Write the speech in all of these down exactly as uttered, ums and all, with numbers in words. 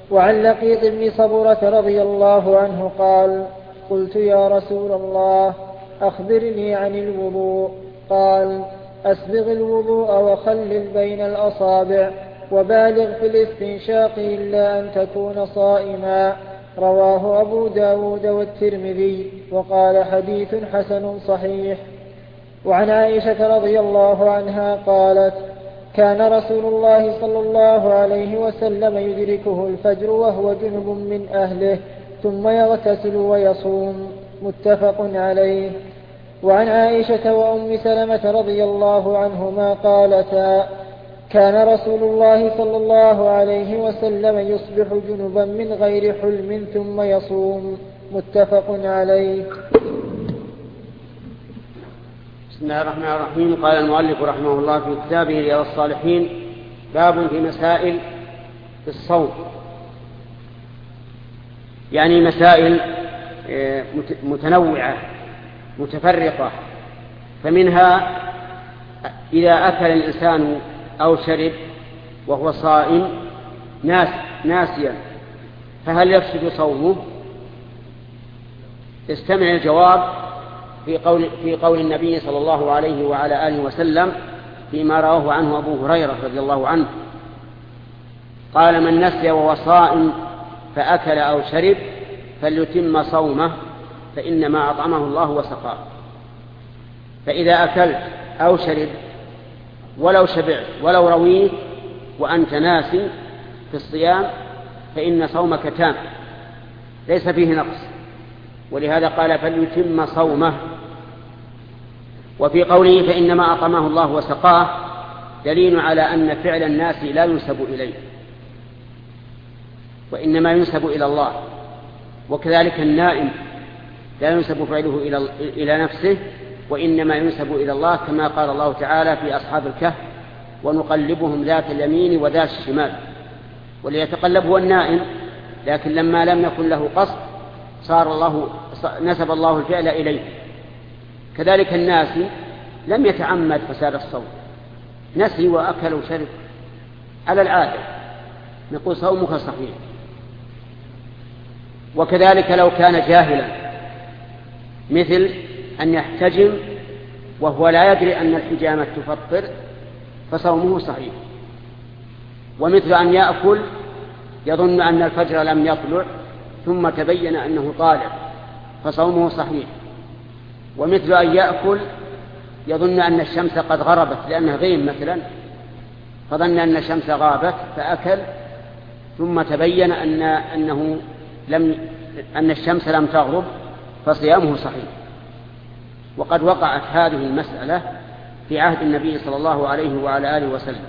وعن لقيط بن صبرة رضي الله عنه قال: قلت يا رسول الله أخبرني عن الوضوء. قال: أسبغ الوضوء وخلل بين الأصابع وبالغ في الاستنشاق إلا أن تكون صائما. رواه أبو داود والترمذي وقال: حديث حسن صحيح. وعن عائشة رضي الله عنها قالت: كان رسول الله صلى الله عليه وسلم يدركه الفجر وهو جنب من أهله ثم يغتسل ويصوم. متفق عليه. وعن عائشة وأم سلمة رضي الله عنهما قالتا: كان رسول الله صلى الله عليه وسلم يصبح جنبا من غير حلم ثم يصوم. متفق عليه. بسم الله الرحمن الرحيم. قال المؤلف رحمه الله في كتابه رياض الصالحين: باب في مسائل في الصوم، يعني مسائل متنوعة متفرقة. فمنها إذا أكل الإنسان أو شرب وهو صائم ناس ناسيا فهل يفسد صومه؟ استمع الجواب في قول, في قول النبي صلى الله عليه وعلى آله وسلم فيما رواه عنه أبو هريرة رضي الله عنه قال: من نسي وهو صائم فأكل أو شرب فليتم صومه فإنما أطعمه الله وسقاه. فإذا أكلت أو شرب ولو شبعت ولو رويت وأنت ناسي في الصيام فإن صومك تام ليس فيه نقص، ولهذا قال: فليتم صومه. وفي قوله فإنما أطعمه الله وسقاه دليل على أن فعل الناس لا ينسب إليه وإنما ينسب إلى الله، وكذلك النائم لا ينسب فعله إلى نفسه وإنما ينسب إلى الله، كما قال الله تعالى في أصحاب الكهف: ونقلبهم ذات اليمين وذات الشمال. وليتقلب هو النائم، لكن لما لم يكن له قصد صار الله نسب الله الفعل إليه. كذلك الناس لم يتعمد فساد الصوم، نسي وأكل وشرب على العادة، نقول صومك صحيح. وكذلك لو كان جاهلا مثل أن يحتجم وهو لا يدري أن الحجامة تفطر فصومه صحيح. ومثل أن يأكل يظن أن الفجر لم يطلع ثم تبين أنه طالع فصومه صحيح. ومثل أن يأكل يظن أن الشمس قد غربت لأنه غيم مثلا فظن أن الشمس غابت فأكل ثم تبين أن أنه لم أن الشمس لم تغرب فصيامه صحيح. وقد وقعت هذه المسألة في عهد النبي صلى الله عليه وعلى آله وسلم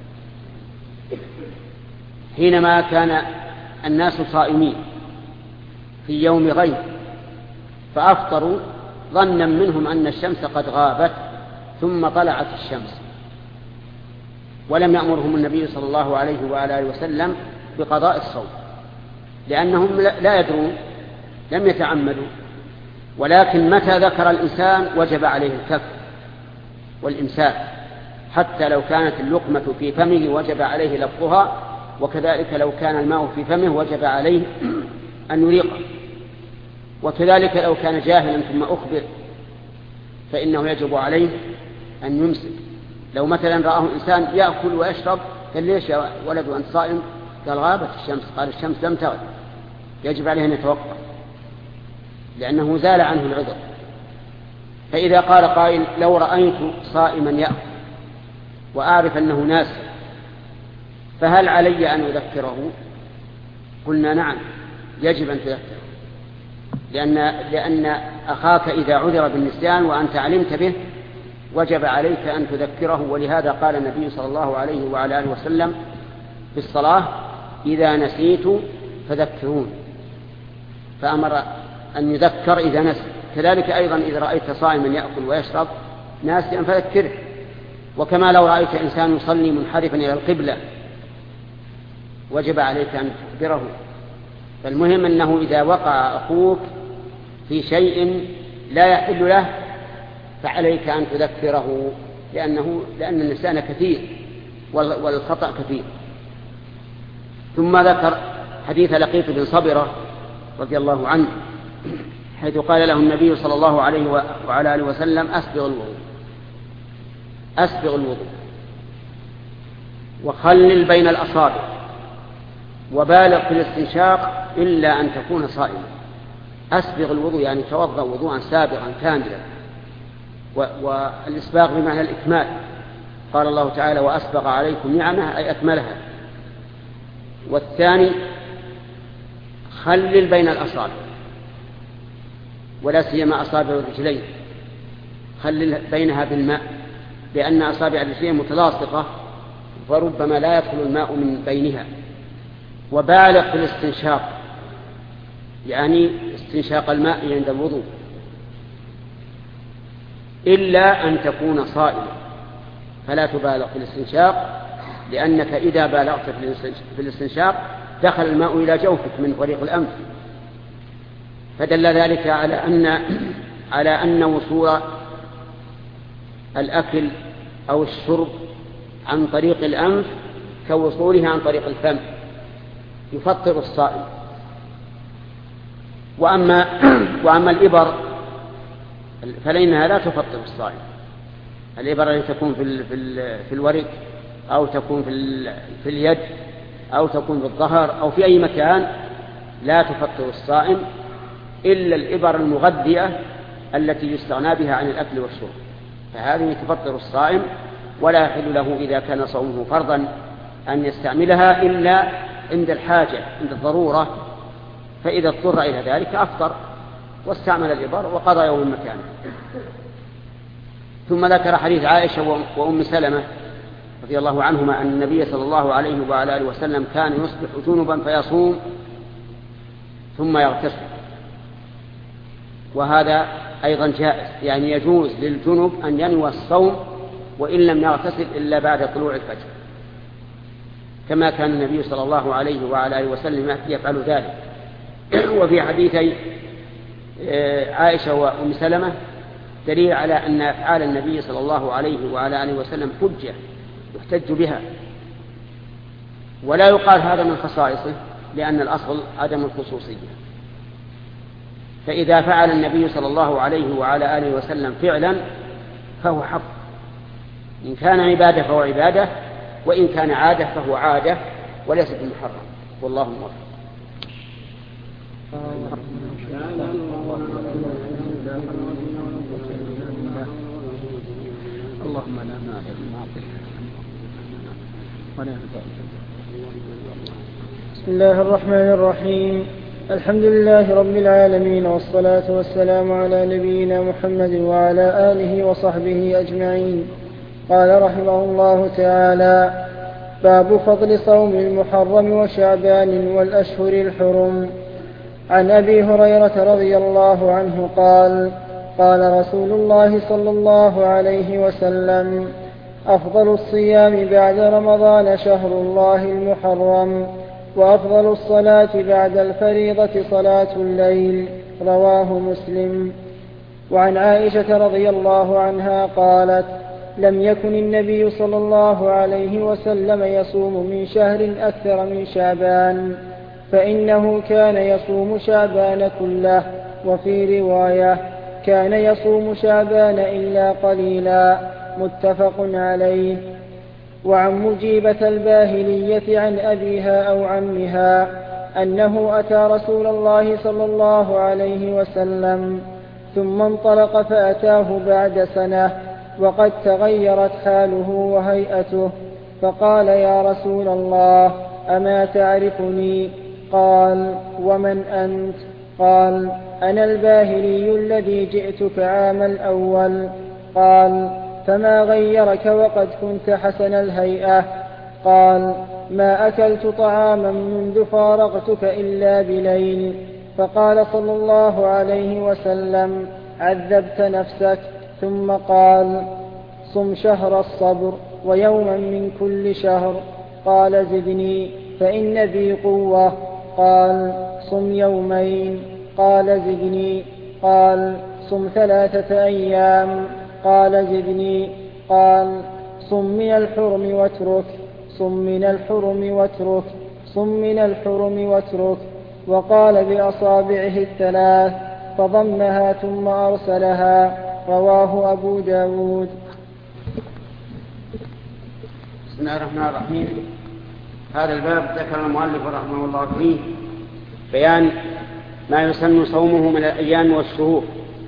حينما كان الناس صائمين في يوم غيب فأفطروا ظنا منهم أن الشمس قد غابت ثم طلعت الشمس، ولم يأمرهم النبي صلى الله عليه وعلى آله وسلم بقضاء الصوم لأنهم لا يدرون لم يتعمدوا. ولكن متى ذكر الإنسان وجب عليه الكف والإمساك، حتى لو كانت اللقمة في فمه وجب عليه لفظها، وكذلك لو كان الماء في فمه وجب عليه أن يريقه. وكذلك لو كان جاهلا ثم أخبر فإنه يجب عليه أن يمسك. لو مثلا رآه إنسان يأكل ويشرب قال: ليش يا ولد وأنت صائم؟ قال: غابت الشمس. قال: الشمس لم تغب. يجب عليه أن يتوقف لأنه زال عنه العذر. فإذا قال قائل: لو رأيت صائما يأكل وأعرف أنه ناس فهل علي أن أذكره؟ قلنا: نعم، يجب أن تذكره، لأن, لأن أخاك إذا عذر بالنسيان وأنت علمت به وجب عليك أن تذكره. ولهذا قال النبي صلى الله عليه وعلى آله وسلم في الصلاة: إذا نسيت فذكرون، فأمر أن يذكر إذا نسي. كذلك أيضا إذا رأيت صائما يأكل ويشرب ناسيا فذكره. وكما لو رأيت إنسان يصلي منحرفا إلى القبلة وجب عليك أن تخبره. فالمهم أنه إذا وقع أخوك في شيء لا يحل له فعليك أن تذكره، لأنه لأن النسيان كثير والخطأ كثير. ثم ذكر حديث لقيط بن صبرة رضي الله عنه، حيث قال له النبي صلى الله عليه وعلى آله وسلم: أسبغ الوضوء أسبغ الوضوء وخلل بين الأصابع وبالغ في الاستنشاق إلا أن تكون صائما. أسبغ الوضوء يعني توضأ وضوءا سابغا كاملا، والإسباغ بمعنى الإكمال. قال الله تعالى: وأسبغ عليكم نعمه، أي أكملها. والثاني خلل بين الأصابع، ولا سيما أصابع الرجلين، خلل بينها بالماء، لأن أصابع الرجلين متلاصقة وربما لا يدخل الماء من بينها. وبالغ في الاستنشاق، يعني استنشاق الماء عند الوضوء، إلا أن تكون صائما، فلا تبالغ في الاستنشاق، لأنك إذا بالغت في الاستنشاق دخل الماء إلى جوفك من طريق الأنف. فدل ذلك على أن على أن وصول الأكل أو الشرب عن طريق الأنف كوصوله عن طريق الفم، يفطر الصائم. وأما, وأما الإبر فلأنها لا تفطر الصائم. الإبر التي تكون في, في, في الورك، أو تكون في, في اليد، أو تكون في الظهر، أو في أي مكان، لا تفطر الصائم إلا الإبر المغذية التي يستغنى بها عن الأكل والشرب، فهذه تفطر الصائم، ولا يحل له إذا كان صومه فرضا أن يستعملها إلا عند الحاجة، عند الضرورة، فإذا اضطر إلى ذلك أفطر واستعمل الإبر وقضى يوم مكانه. ثم ذكر حديث عائشة وأم سلمة رضي الله عنهما أن النبي صلى الله عليه وعلى آله وسلم كان يصبح جنبا فيصوم ثم يغتسل، وهذا أيضا جائز، يعني يجوز للجنب أن ينوي الصوم وإن لم يغتسل إلا بعد طلوع الفجر، كما كان النبي صلى الله عليه وعلى آله وسلم يفعل ذلك. وفي حديثي عائشة وأم سلمة دليل على أن أفعال النبي صلى الله عليه وعلى آله وسلم حجة يحتج بها، ولا يقال هذا من خصائصه، لأن الأصل عدم الخصوصية. فإذا فعل النبي صلى الله عليه وعلى آله وسلم فعلا فهو حق، إن كان عبادة فهو عبادة، وإن كان عادة فهو عادة وليس بمحرم، والله موفق. اللهم لا مانع لما أعطيت ولا ينفع. بسم الله الرحمن الرحيم. الحمد لله رب العالمين، والصلاة والسلام على نبينا محمد وعلى آله وصحبه أجمعين. قال رحمه الله تعالى: باب فضل صوم المحرم وشعبان والأشهر الحرم. عن أبي هريرة رضي الله عنه قال: قال رسول الله صلى الله عليه وسلم: أفضل الصيام بعد رمضان شهر الله المحرم، وأفضل الصلاة بعد الفريضة صلاة الليل. رواه مسلم. وعن عائشة رضي الله عنها قالت: لم يكن النبي صلى الله عليه وسلم يصوم من شهر أكثر من شعبان، فإنه كان يصوم شعبان كله. وفي رواية: كان يصوم شعبان إلا قليلا. متفق عليه. وعن مجيبة الباهلية عن أبيها أو عمها أنه أتى رسول الله صلى الله عليه وسلم ثم انطلق فأتاه بعد سنة وقد تغيرت حاله وهيئته، فقال: يا رسول الله، أما تعرفني؟ قال: ومن أنت؟ قال: أنا الباهلي الذي جئتك عام الأول. قال: فما غيرك وقد كنت حسن الهيئة؟ قال: ما أكلت طعاما منذ فارقتك إلا بليل. فقال صلى الله عليه وسلم: عذبت نفسك. ثم قال: صم شهر الصبر ويوما من كل شهر. قال: زدني فإن بي قوة. قال: صم يومين. قال: زدني. قال: صم ثلاثة أيام. قال: زدني. قال: صم من الحرم واترك. صم من الحرم واترك. صم من الحرم واترك. وقال بأصابعه الثلاث فضمها ثم أرسلها. رواه أبو داود. بسم الله الرحمن الرحيم. هذا الباب ذكر المؤلف رحمه الله فيه بيان ما يسن صومه من الأيام والشهور،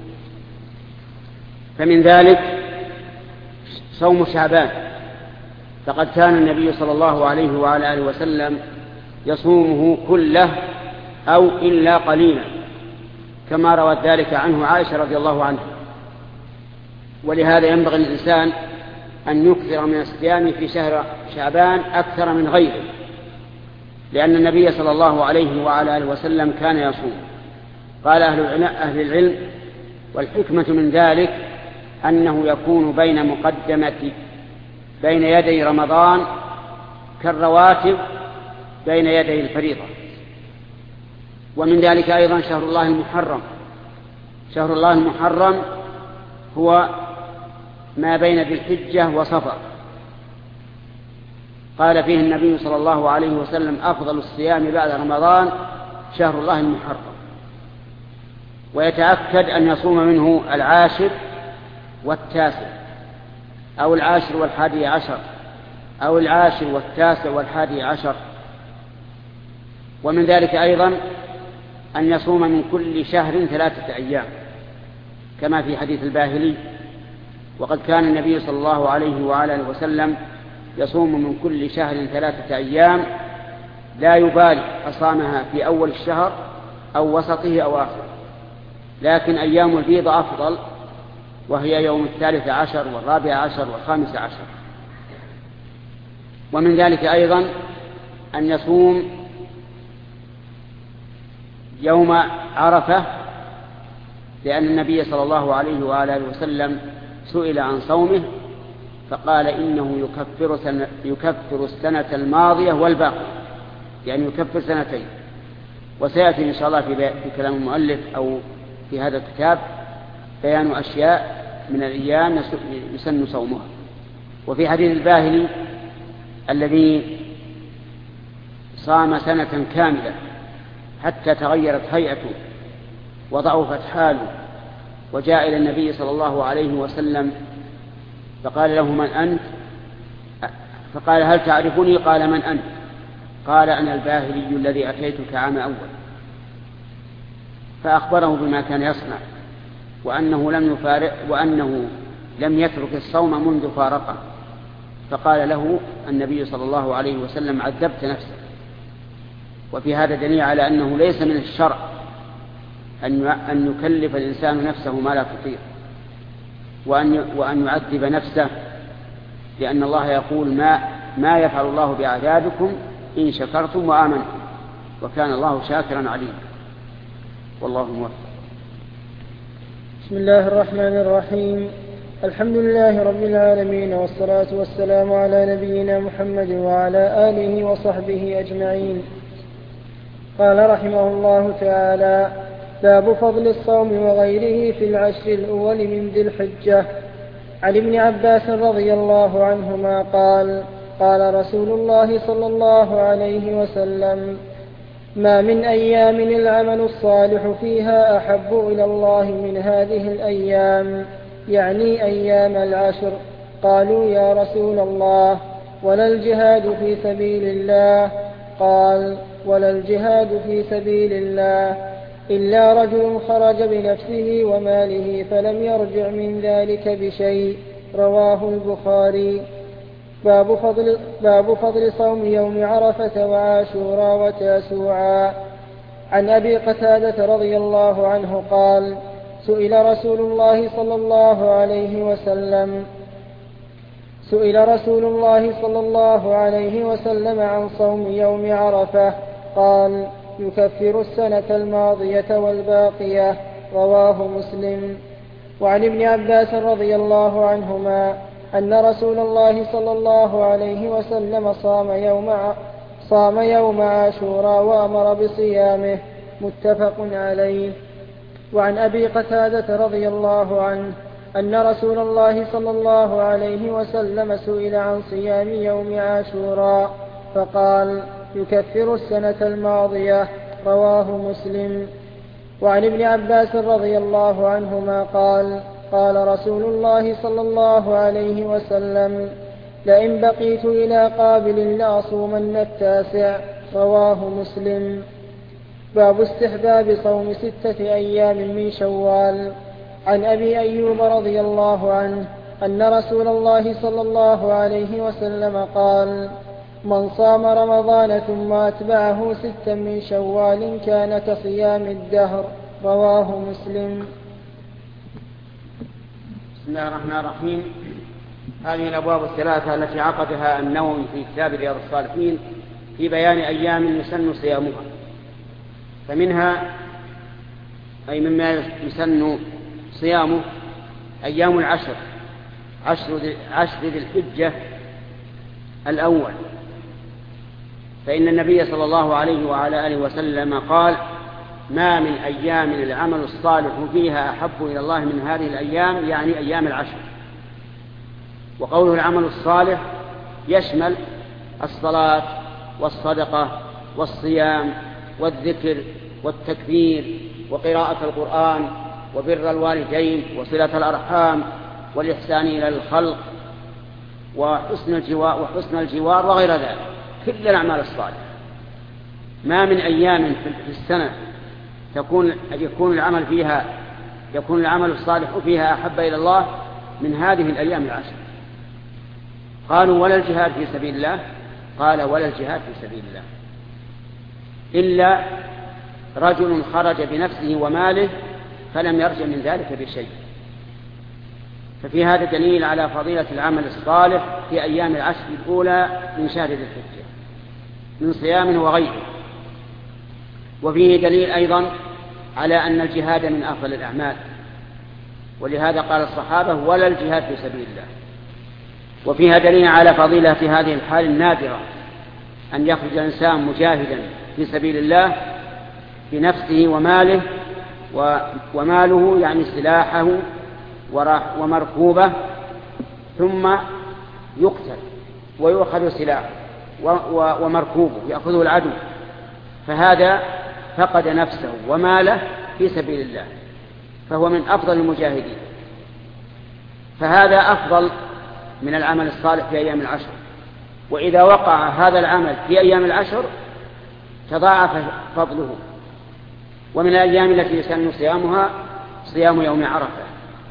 فمن ذلك صوم شعبان، فقد كان النبي صلى الله عليه وعلى آله وسلم يصومه كله أو إلا قليلا، كما روت ذلك عنه عائشة رضي الله عنها. ولهذا ينبغي الإنسان أن يكثر من الصيام في شهر شعبان أكثر من غيره، لأن النبي صلى الله عليه وعلى آله وسلم كان يصوم. قال أهل العلم والحكمة من ذلك أنه يكون بين مقدمة بين يدي رمضان كالرواتب بين يدي الفريضة. ومن ذلك أيضا شهر الله المحرم. شهر الله المحرم هو ما بين ذي الحجة وصفر، قال فيه النبي صلى الله عليه وسلم أفضل الصيام بعد رمضان شهر الله المحرم، ويتأكد أن يصوم منه العاشر والتاسع أو العاشر والحادي عشر أو العاشر والتاسع والحادي عشر. ومن ذلك أيضا أن يصوم من كل شهر ثلاثة أيام كما في حديث الباهلي. وقد كان النبي صلى الله عليه وعلى آله وسلم يصوم من كل شهر ثلاثة أيام لا يبالي أصامها في أول الشهر أو وسطه أو آخره، لكن أيام البيض أفضل، وهي يوم الثالث عشر والرابع عشر والخامس عشر. ومن ذلك أيضا أن يصوم يوم عرفة، لأن النبي صلى الله عليه وآله وسلم سئل عن صومه فقال إنه يكفر, سنة يكفر السنة الماضية والباقية، يعني يكفر سنتين. وسيأتي إن شاء الله في, في كلام المؤلف أو في هذا الكتاب بيان أشياء من الأيام يسن صومها. وفي حديث الباهلي الذي صام سنة كاملة حتى تغيرت هيئته وضعفت حاله، وجاء إلى النبي صلى الله عليه وسلم فقال له من أنت؟ فقال هل تعرفني؟ قال من أنت؟ قال أنا الباهلي الذي أتيتك عام أول. فأخبره بما كان يصنع وأنه لم يفارق وأنه لم يترك الصوم منذ فارقه. فقال له النبي صلى الله عليه وسلم عذبت نفسك. وفي هذا دليل على أنه ليس من الشرع أن يكلف الإنسان نفسه ما لا تطيق وأن يعذب نفسه، لأن الله يقول ما, ما يفعل الله بعذابكم إن شكرتم وآمنتم وكان الله شاكرا عليما. والله موفق. بسم الله الرحمن الرحيم. الحمد لله رب العالمين، والصلاة والسلام على نبينا محمد وعلى آله وصحبه أجمعين. قال رحمه الله تعالى: باب فضل الصوم وغيره في العشر الأول من ذي الحجة. عن ابن عباس رضي الله عنهما قال: قال رسول الله صلى الله عليه وسلم: ما من أيام العمل الصالح فيها أحب إلى الله من هذه الأيام، يعني أيام العشر. قالوا: يا رسول الله، ولا الجهاد في سبيل الله؟ قال: ولا الجهاد في سبيل الله إلا رجل خرج بنفسه وماله فلم يرجع من ذلك بشيء. رواه البخاري. باب فضل, باب فضل صوم يوم عرفة وعاشوراء وتاسوعا. عن أبي قتادة رضي الله عنه قال: سئل رسول الله صلى الله عليه وسلم سئل رسول الله صلى الله عليه وسلم عن صوم يوم عرفة، قال: يكفر السنة الماضية والباقية. رواه مسلم. وعن ابن عباس رضي الله عنهما أن رسول الله صلى الله عليه وسلم صام يوم صام يوم عاشوراء وأمر بصيامه. متفق عليه. وعن أبي قتادة رضي الله عنه أن رسول الله صلى الله عليه وسلم سئل عن صيام يوم عاشوراء فقال: يكفر السنة الماضية. رواه مسلم. وعن ابن عباس رضي الله عنهما قال قال رسول الله صلى الله عليه وسلم لئن بقيت إلى قابل لأصومن التاسع. رواه مسلم. باب استحباب صوم ستة أيام من شوال. عن أبي أيوب رضي الله عنه أن رسول الله صلى الله عليه وسلم قال من صام رمضان ثم أتبعه ستا من شوال كان كصيام الدهر. رواه مسلم. بسم الله الرحمن الرحيم. هذه الأبواب الثلاثة التي عقدها النووي في كتاب رياض الصالحين في بيان أيام يسن صيامها. فمنها أي مما يسن صيامه أيام العشر، عشر ذي الحجة الأول، فإن النبي صلى الله عليه وعلى آله وسلم قال ما من أيام العمل الصالح فيها أحب إلى الله من هذه الأيام، يعني أيام العشر. وقوله العمل الصالح يشمل الصلاة والصدقة والصيام والذكر والتكبير وقراءة القرآن وبر الوالدين وصلة الأرحام والإحسان إلى الخلق وحسن الجوار, وحسن الجوار وغير ذلك، كل الأعمال الصالحة. ما من أيام في السنة تكون يكون العمل فيها يكون العمل الصالح فيها أحب إلى الله من هذه الأيام العشر. قالوا ولا الجهاد في سبيل الله؟ قال ولا الجهاد في سبيل الله إلا رجل خرج بنفسه وماله فلم يرجع من ذلك بشيء. ففي هذا دليل على فضيلة العمل الصالح في أيام العشر الأولى من شهر ذي الحجة من صيام وغيره. وفيه دليل أيضا على أن الجهاد من أفضل الأعمال، ولهذا قال الصحابة ولا الجهاد في سبيل الله. وفيها دليل على فضيلة في هذه الحال النادرة أن يخرج الإنسان مجاهدا في سبيل الله بنفسه وماله، وماله يعني سلاحه ومركوبه، ثم يقتل ويؤخذ سلاحه ومركوبه يأخذه العدو، فهذا فقد نفسه وماله في سبيل الله، فهو من أفضل المجاهدين. فهذا أفضل من العمل الصالح في أيام العشر. وإذا وقع هذا العمل في أيام العشر تضاعف فضله. ومن الأيام التي يسن صيامها صيام يوم عرفة.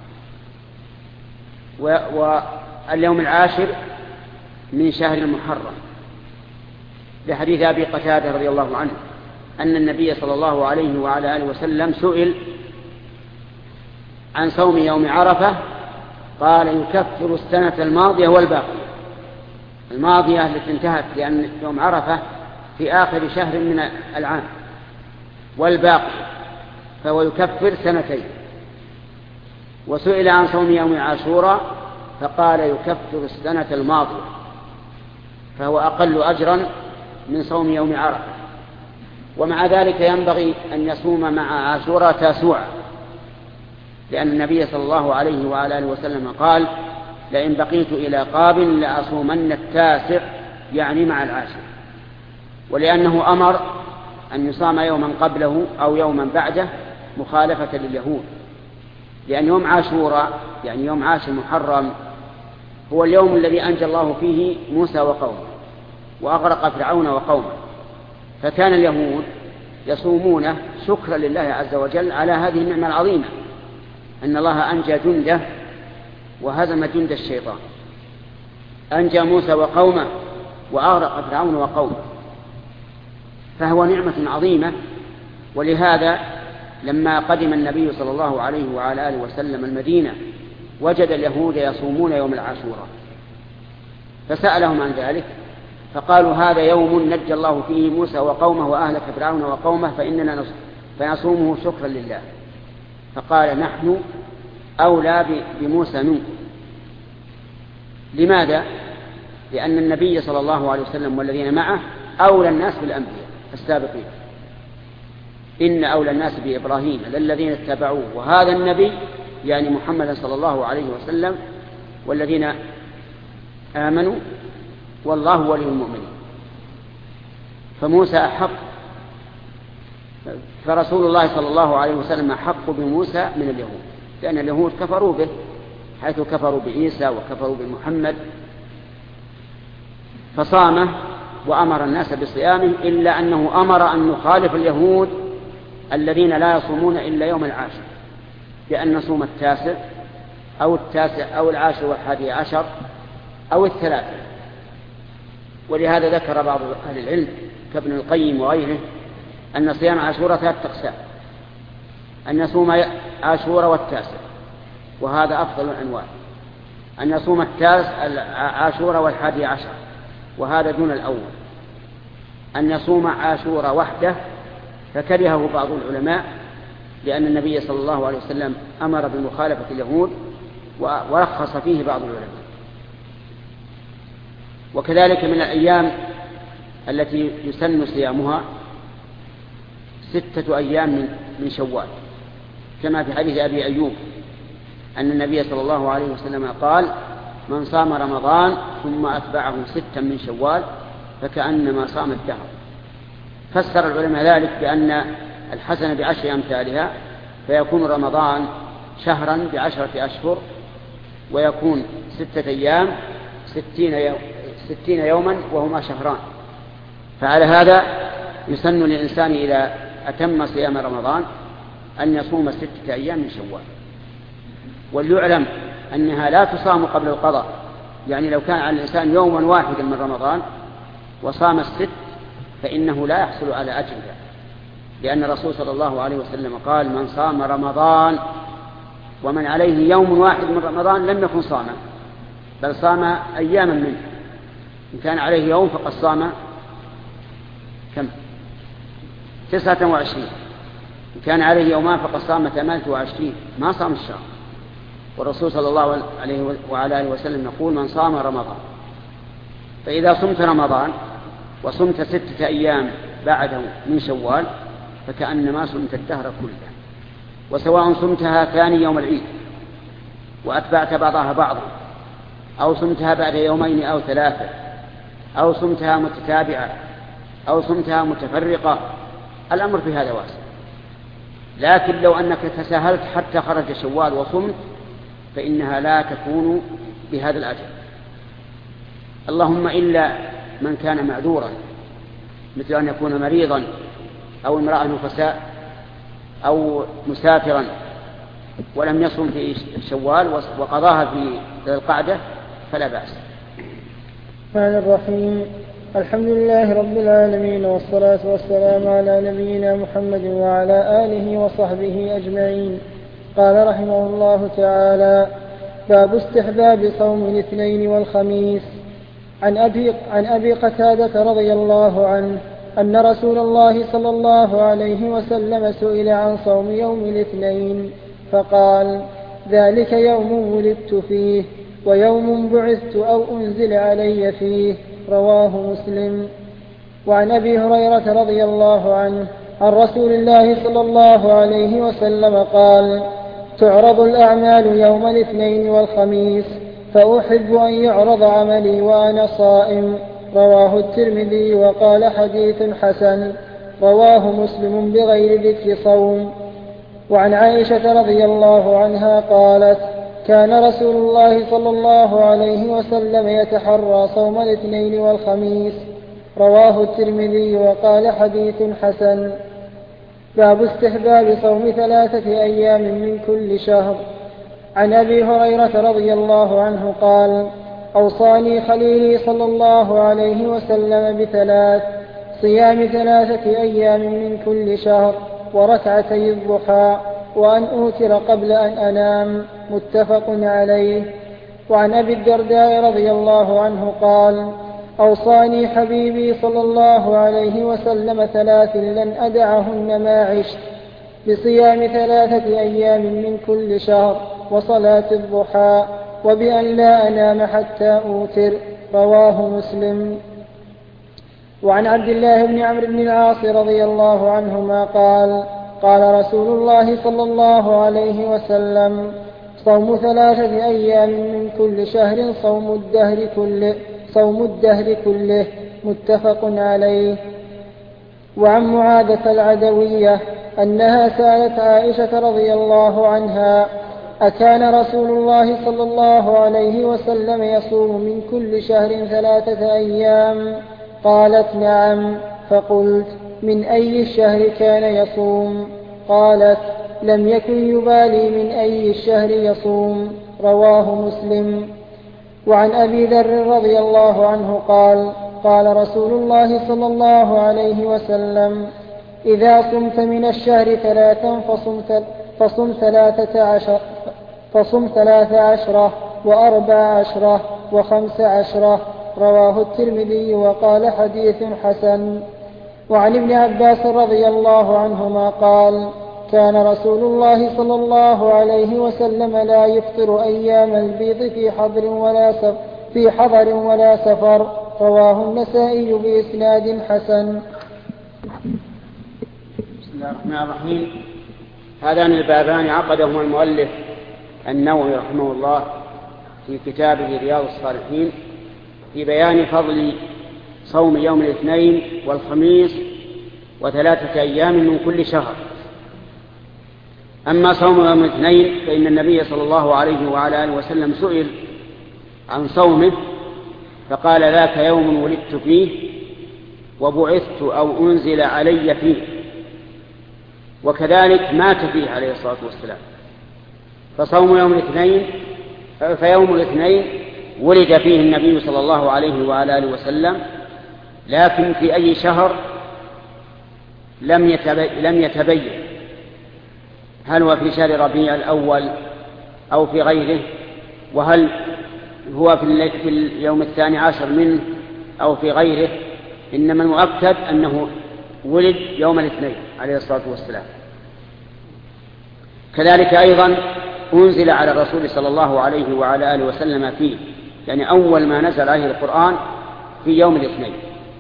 واليوم العاشر من شهر المحرم، لحديث أبي قتادة رضي الله عنه أن النبي صلى الله عليه وعلى آله وسلم سئل عن صوم يوم عرفة قال يكفر السنة الماضية والباقية. الماضية التي انتهت، لأن يوم عرفة في آخر شهر من العام، والباقي فهو يكفر سنتين. وسئل عن صوم يوم عاشوراء فقال يكفر السنة الماضية، فهو أقل أجرا من صوم يوم عرفة. ومع ذلك ينبغي أن يصوم مع عاشوراء تاسوعا، لأن النبي صلى الله عليه وعلى آله وسلم قال لئن بقيت إلى قابل لأصومن التاسع، يعني مع العاشر. ولأنه أمر أن يصام يوما قبله أو يوما بعده مخالفة لليهود، لأن يوم عاشوراء يعني يوم عاشر محرم هو اليوم الذي أنجى الله فيه موسى وقومه وأغرق فرعون وقومه، فكان اليهود يصومونه شكرا لله عز وجل على هذه النعمة العظيمة أن الله أنجى جنده وهزم جند الشيطان، أنجى موسى وقومه وأغرق فرعون وقومه، فهو نعمة عظيمة. ولهذا لما قدم النبي صلى الله عليه وعلى آله وسلم المدينة وجد اليهود يصومون يوم العاشوراء، فسألهم عن ذلك فقالوا هذا يوم نجى الله فيه موسى وقومه وأهلك فرعون وقومه فإننا فنصومه شكرا لله. فقال نحن أولى بموسى منكم. لماذا؟ لأن النبي صلى الله عليه وسلم والذين معه أولى الناس بالأنبياء السابقين. إن أولى الناس بإبراهيم للذين اتبعوه، وهذا النبي يعني محمد صلى الله عليه وسلم والذين آمنوا والله ولي المؤمنين. فموسى أحق، فرسول الله صلى الله عليه وسلم أحق بموسى من اليهود، لأن اليهود كفروا به حيث كفروا بعيسى وكفروا بمحمد، فصامه وأمر الناس بصيامه، إلا أنه أمر أن نخالف اليهود الذين لا يصومون إلا يوم العاشر، بأن نصوم التاسع أو التاسع أو العاشر والحادي عشر أو الثلاثة. ولهذا ذكر بعض أهل العلم كابن القيم وغيره أن صيام عاشوراء ثلاثة أقسام: أن يصوم عاشوراء والتاسع، وهذا أفضل الأنواع، أن يصوم عاشوراء والحادي عشر، وهذا دون الأول، أن يصوم عاشوراء وحده، فكرهه بعض العلماء لأن النبي صلى الله عليه وسلم أمر بمخالفة اليهود ورخص فيه بعض العلماء. وكذلك من الأيام التي يسن صيامها ستة أيام من شوال، كما في حديث أبي أيوب أن النبي صلى الله عليه وسلم قال: من صام رمضان ثم أتبعه ستا من شوال فكأنما صام الدهر. فسر العلماء ذلك بأن الحسنة بعشر أمثالها، فيكون رمضان شهرا بعشرة أشهر، ويكون ستة أيام ستين, يوم ستين يوما وهما شهران. فعلى هذا يسن للإنسان إذا أتم صيام رمضان أن يصوم ستة أيام من شوال. وليعلم أنها لا تصام قبل القضاء، يعني لو كان على الإنسان يوما واحدا من رمضان وصام الست فإنه لا يحصل على أجرها، لأن الرسول صلى الله عليه وسلم قال: من صام رمضان ومن عليه يوم واحد من رمضان لم يكن صاما، بل صام أياما منه. إن كان عليه يوم فقد صام كم؟ تسعة وعشرين. إن كان عليه يومان فقد صام ثمانية وعشرين، ما صام الشهر. والرسول صلى الله عليه وعلى آله وسلم يقول: من صام رمضان. فإذا صمت رمضان وصمت ستة أيام بعده من شوال فكأنما صمت الدهر كله، وسواء صمتها ثاني يوم العيد وأتبعت بعضها بعضا، أو صمتها بعد يومين أو ثلاثة، أو صمتها متتابعة، أو صمتها متفرقة، الأمر في هذا واسع. لكن لو أنك تساهلت حتى خرج شوال وصمت فإنها لا تكون بهذا الأجر، اللهم إلا من كان معذورا، مثل أن يكون مريضا أو امرأة نفساء أو مسافرا ولم يصم في شوال وقضاها في القعدة فلا بأس. الرحمن الرحيم. الحمد لله رب العالمين، والصلاة والسلام على نبينا محمد وعلى آله وصحبه أجمعين. قال رحمه الله تعالى: باب استحباب صوم الاثنين والخميس. عن أبي, عن أبي قتادة رضي الله عنه أن رسول الله صلى الله عليه وسلم سئل عن صوم يوم الاثنين فقال: ذلك يوم ولدت فيه ويوم بعثت أو أنزل علي فيه. رواه مسلم. وعن أبي هريرة رضي الله عنه عن رسول الله صلى الله عليه وسلم قال: تعرض الأعمال يوم الاثنين والخميس، فأحب أن يعرض عملي وأنا صائم. رواه الترمذي وقال: حديث حسن. رواه مسلم بغير ذكر صوم. وعن عائشة رضي الله عنها قالت: كان رسول الله صلى الله عليه وسلم يتحرى صوم الاثنين والخميس. رواه الترمذي وقال: حديث حسن. باب استحباب صوم ثلاثة أيام من كل شهر. عن أبي هريرة رضي الله عنه قال: أوصاني خليلي صلى الله عليه وسلم بثلاث: صيام ثلاثة أيام من كل شهر، وركعتي الضحى، وأن أوتر قبل أن أنام. متفق عليه. وعن أبي الدرداء رضي الله عنه قال: أوصاني حبيبي صلى الله عليه وسلم ثلاث لن أدعهن ما عشت: بصيام ثلاثة أيام من كل شهر، وصلاة الضحى، وبأن لا أنام حتى أوتر. رواه مسلم. وعن عبد الله بن عمرو بن العاص رضي الله عنهما قال: قال رسول الله صلى الله عليه وسلم: صوم ثلاثة أيام من كل شهر صوم الدهر كله صوم الدهر كله. متفق عليه. وعن معاذة العدوية أنها سألت عائشة رضي الله عنها: أكان رسول الله صلى الله عليه وسلم يصوم من كل شهر ثلاثة أيام؟ قالت: نعم. فقلت: من أي الشهر كان يصوم؟ قالت: لم يكن يبالي من أي الشهر يصوم. رواه مسلم. وعن أبي ذر رضي الله عنه قال: قال رسول الله صلى الله عليه وسلم: إذا صمت من الشهر ثلاثا فصم, فصم ثلاثة عشر فصم ثلاث عشرة وأربع عشرة وخمس عشرة. رواه الترمذي وقال: حديث حسن. وعن ابن عباس رضي الله عنهما قال: كان رسول الله صلى الله عليه وسلم لا يفطر أيام البيض في حضر ولا سفر, في حضر ولا سفر. رواه النسائي بإسناد حسن. بسم الله الرحمن الرحيم. هذان البابان عقدهما المؤلف النووي رحمه الله في كتابه رياض الصالحين في بيان فضل صوم يوم الاثنين والخميس وثلاثة أيام من كل شهر. أما صوم يوم الاثنين فإن النبي صلى الله عليه وعلى آله وسلم سئل عن صومه فقال: ذاك يوم ولدت فيه وبعثت أو أنزل علي فيه، وكذلك مات فيه عليه الصلاة والسلام. فصوم يوم الاثنين فيوم الاثنين ولد فيه النبي صلى الله عليه وعلى آله وسلم، لكن في أي شهر لم لم يتبين، هل هو في شهر ربيع الأول أو في غيره، وهل هو في اليوم الثاني عشر منه أو في غيره. إنما المؤكد أنه ولد يوم الاثنين عليه الصلاة والسلام. كذلك أيضا أنزل على الرسول صلى الله عليه وعلى آله وسلم فيه، يعني أول ما نزل عليه القرآن في يوم الاثنين.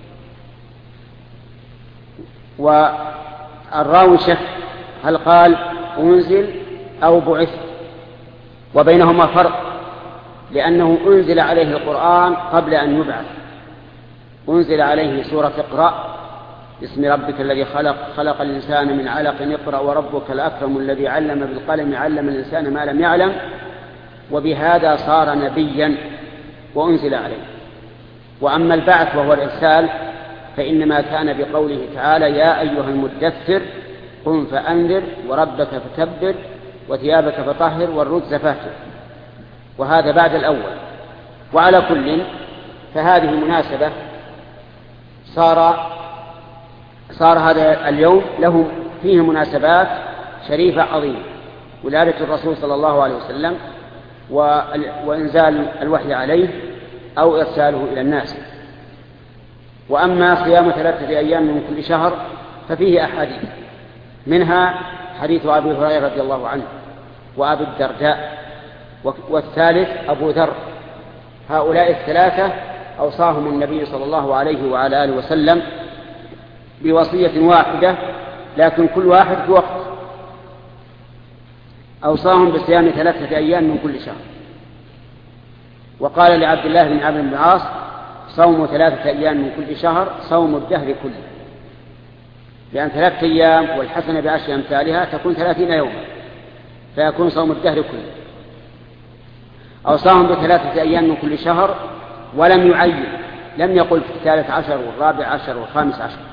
والراوي شك هل قال أنزل أو بعث، وبينهما فرق، لأنه أنزل عليه القرآن قبل أن يبعث. أنزل عليه سورة اقرأ باسم ربك الذي خلق خلق الإنسان من علق اقرأ وربك الأكرم الذي علم بالقلم علم الإنسان ما لم يعلم، وبهذا صار نبيا وأنزل عليه. وأما البعث وهو الإرسال فإنما كان بقوله تعالى: يا أيها المدثر قم فأنذر وربك فكبر وثيابك فطهر والرجز فاهجر، وهذا بعد الأول. وعلى كل فهذه المناسبة صار صار هذا اليوم له فيه مناسبات شريفة عظيمة: ولادة الرسول صلى الله عليه وسلم، وإنزال الوحي عليه أو إرساله إلى الناس. وأما صيام ثلاثة أيام من كل شهر ففيه أحاديث، منها حديث أبي هريرة رضي الله عنه وأبي الدرداء والثالث أبو ذر. هؤلاء الثلاثة أوصاهم النبي صلى الله عليه وعلى آله وسلم بوصية واحدة، لكن كل واحد في وقت. أوصاهم بصيام ثلاثة أيام من كل شهر، وقال لعبد الله بن عمرو بن العاص: صوم ثلاثة أيام من كل شهر صوم الدهر كله، لأن ثلاثة أيام والحسنة بعشر أمثالها تكون ثلاثين يوما، فيكون صوم الدهر كله. أوصاهم بثلاثة أيام من كل شهر ولم يعين، لم يقل في الثالث عشر والرابع عشر والخامس عشر.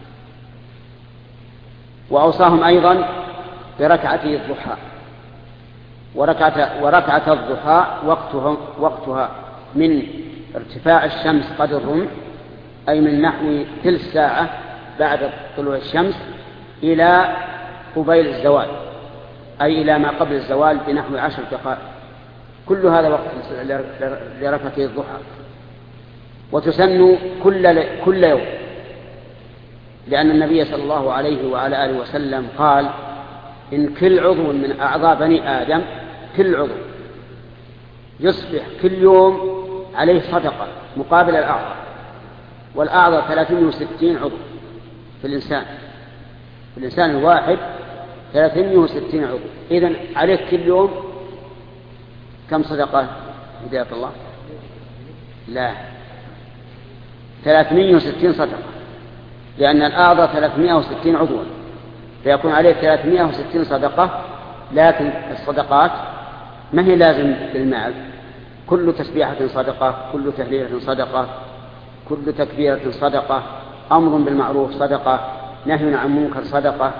وأوصاهم أيضا بركعتي الضحى، وركعة, وركعة الضحى وقتها, وقتها من ارتفاع الشمس قدر الرمح، أي من نحو ثلث ساعة بعد طلوع الشمس، إلى قبيل الزوال، أي إلى ما قبل الزوال بنحو عشر دقائق. كل هذا وقت لركعتي الضحى. وتسن كل, كل يوم، لأن النبي صلى الله عليه وعلى آله وسلم قال: إن كل عضو من أعضاء بني آدم، كل عضو يصبح كل يوم عليه صدقة مقابل الأعضاء، والأعضاء ثلاثمائة وستين عضو في الإنسان، في الإنسان الواحد ثلاثمائة وستين عضو. إذن عليك كل يوم كم صدقة؟ هداية الله، لا، ثلاثمائة وستين صدقة. لأن الأعضاء ثلاثمائة وستين عضوا، فيكون عليه ثلاثمائة وستين صدقة. لكن الصدقات ما هي لازم للمال، كل تسبيحة صدقة، كل تهليلة صدقة، كل تكبيرة صدقة، أمر بالمعروف صدقة، نهي عن منكر صدقة،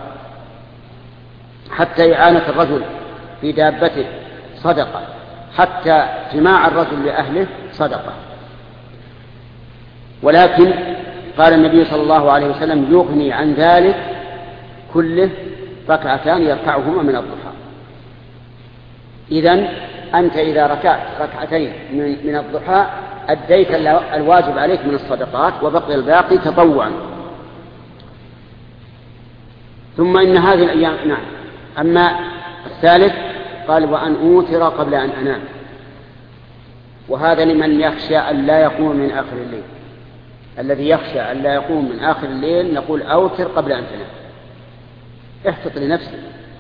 حتى إعانة الرجل في دابته صدقة، حتى جماع الرجل لأهله صدقة. ولكن قال النبي صلى الله عليه وسلم يغني عن ذلك كله ركعتان يركعهما من الضحى. إذن أنت إذا ركعت ركعتين من الضحى أديت الواجب عليك من الصدقات، وبقي الباقي تطوعا. ثم إن هذه الأيام نعم. أما الثالث قال وأن أوتر قبل أن أنام، وهذا لمن يخشى أن لا يقوم من آخر الليل. الذي يخشى أن لا يقوم من آخر الليل نقول أوتر قبل أن تنام، احفظ لنفسه.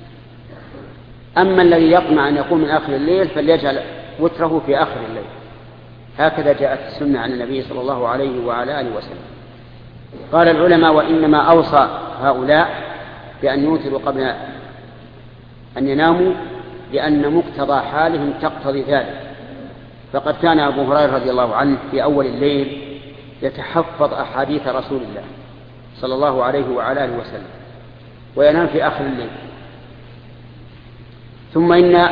أما الذي يطمع أن يقوم من آخر الليل فليجعل وتره في آخر الليل. هكذا جاءت السنة عن النبي صلى الله عليه وعلى آله وسلم. قال العلماء وإنما أوصى هؤلاء بأن يوتروا قبل أن يناموا لأن مقتضى حالهم تقتضي ذلك. فقد كان أبو هريرة رضي الله عنه في أول الليل يتحفظ أحاديث رسول الله صلى الله عليه وعلى آله وسلم وينام في آخر الليل. ثم إن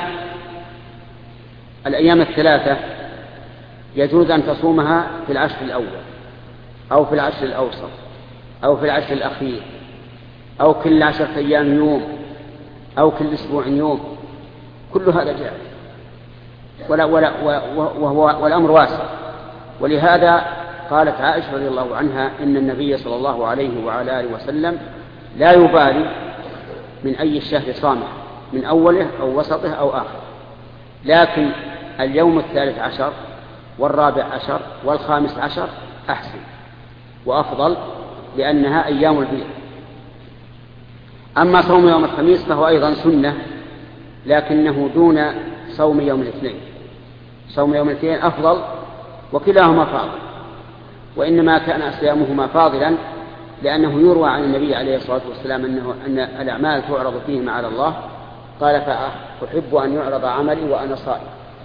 الأيام الثلاثة يجوز أن تصومها في العشر الأول أو في العشر الأوسط أو في العشر الأخير أو كل عشرة أيام يوم أو كل أسبوع يوم، كل هذا جائز ولا ولا وهو والأمر واسع. ولهذا قالت عائشة رضي الله عنها إن النبي صلى الله عليه وعلى آله وسلم لا يبالي من أي الشهر صامه، من أوله أو وسطه أو آخره، لكن اليوم الثالث عشر والرابع عشر والخامس عشر أحسن وأفضل لأنها أيام البيض. أما صوم يوم الخميس فهو أيضا سنة لكنه دون صوم يوم الاثنين. صوم يوم الاثنين أفضل وكلاهما فاضل، وإنما كان صيامهما فاضلا لأنه يروى عن النبي عليه الصلاة والسلام أنه أن الأعمال تعرض فيهما على الله، قال فأحب أن يعرض عملي وأنا صائم.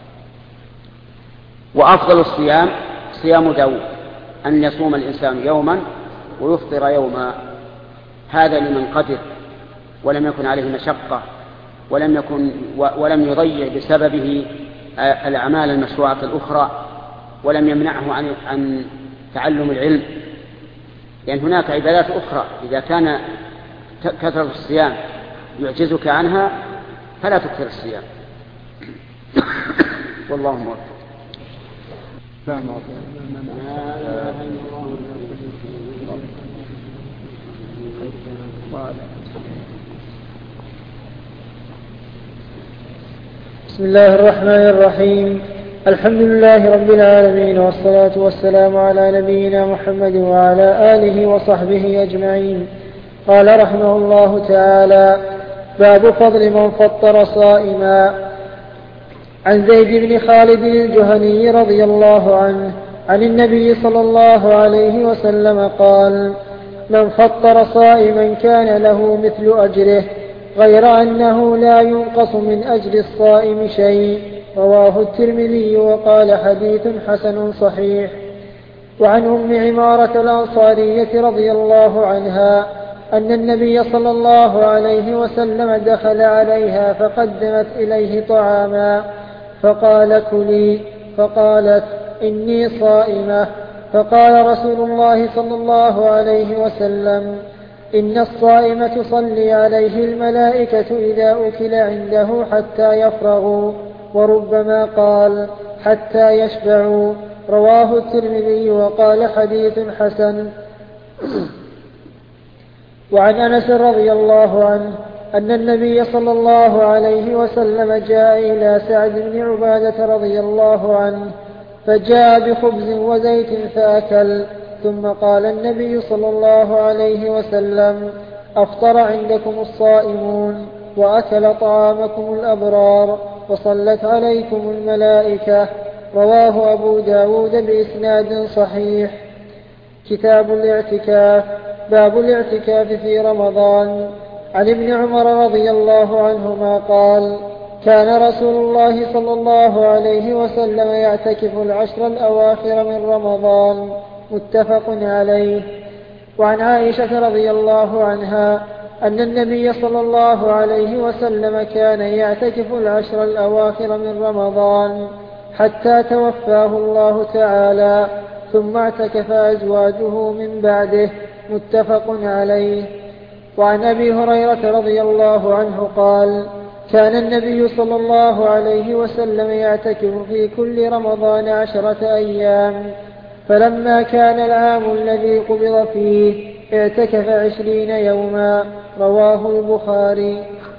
وأفضل الصيام صيام داود، أن يصوم الإنسان يوما ويفطر يوما، هذا لمن قدر ولم يكن عليه مشقة ولم يكن ولم يضيع بسببه الأعمال المشروعة الأخرى ولم يمنعه عن عن تعلم العلم. لأن يعني هناك عبادات أخرى إذا كان كثرة الصيام يعجزك عنها فلا تكثر الصيام. والله موفق. بسم الله الرحمن الرحيم. الحمد لله رب العالمين، والصلاة والسلام على نبينا محمد وعلى آله وصحبه أجمعين. قال رحمه الله تعالى: باب فضل من فطر صائما. عن زيد بن خالد الجهني رضي الله عنه عن النبي صلى الله عليه وسلم قال: من فطر صائما كان له مثل أجره غير أنه لا ينقص من أجر الصائم شيء. رواه الترمذي وقال حديث حسن صحيح. وعن أم عمارة الأنصارية رضي الله عنها أن النبي صلى الله عليه وسلم دخل عليها فقدمت إليه طعاما فقال: كلي، فقالت: إني صائمة. فقال رسول الله صلى الله عليه وسلم: إن الصائم تصلي عليه الملائكة إذا أكل عنده حتى يفرغوا، وربما قال حتى يشبعوا. رواه الترمذي وقال حديث حسن. وعن أنس رضي الله عنه أن النبي صلى الله عليه وسلم جاء إلى سعد بن عبادة رضي الله عنه فجاء بخبز وزيت فأكل، ثم قال النبي صلى الله عليه وسلم: أفطر عندكم الصائمون وأكل طعامكم الأبرار وصلت عليكم الملائكة. رواه أبو داود بإسناد صحيح. كتاب الاعتكاف. باب الاعتكاف في رمضان. عن ابن عمر رضي الله عنهما قال كان رسول الله صلى الله عليه وسلم يعتكف العشر الأواخر من رمضان، متفق عليه. وعن عائشة رضي الله عنها أن النبي صلى الله عليه وسلم كان يعتكف العشر الأواخر من رمضان حتى توفاه الله تعالى، ثم اعتكف أزواجه من بعده، متفق عليه. وعن أبي هريرة رضي الله عنه قال كان النبي صلى الله عليه وسلم يعتكف في كل رمضان عشرة أيام، فلما كان العام الذي قبض فيه اعتكف عشرين يوما، رواه البخاري.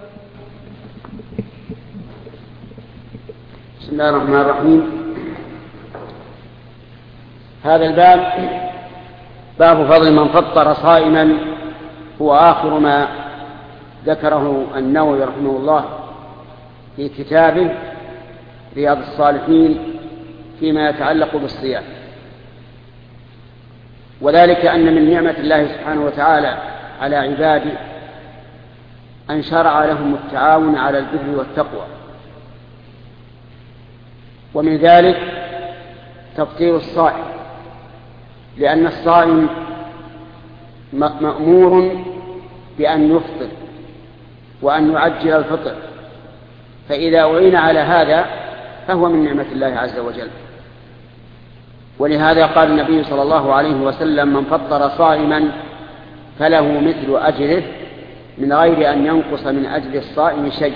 بسم الله الرحمن الرحيم. هذا الباب باب فضل من فطر صائما، هو آخر ما ذكره النووي رحمه الله في كتابه رياض الصالحين فيما يتعلق بالصيام، وذلك أن من نعمة الله سبحانه وتعالى على عباده أن شرع لهم التعاون على البر والتقوى، ومن ذلك تفطير الصائم، لأن الصائم مأمور بأن يفطر وأن يعجل الفطر، فإذا أعين على هذا فهو من نعمة الله عز وجل. ولهذا قال النبي صلى الله عليه وسلم من فطر صائما فله مثل أجره من غير أن ينقص من أجر الصائم شيء.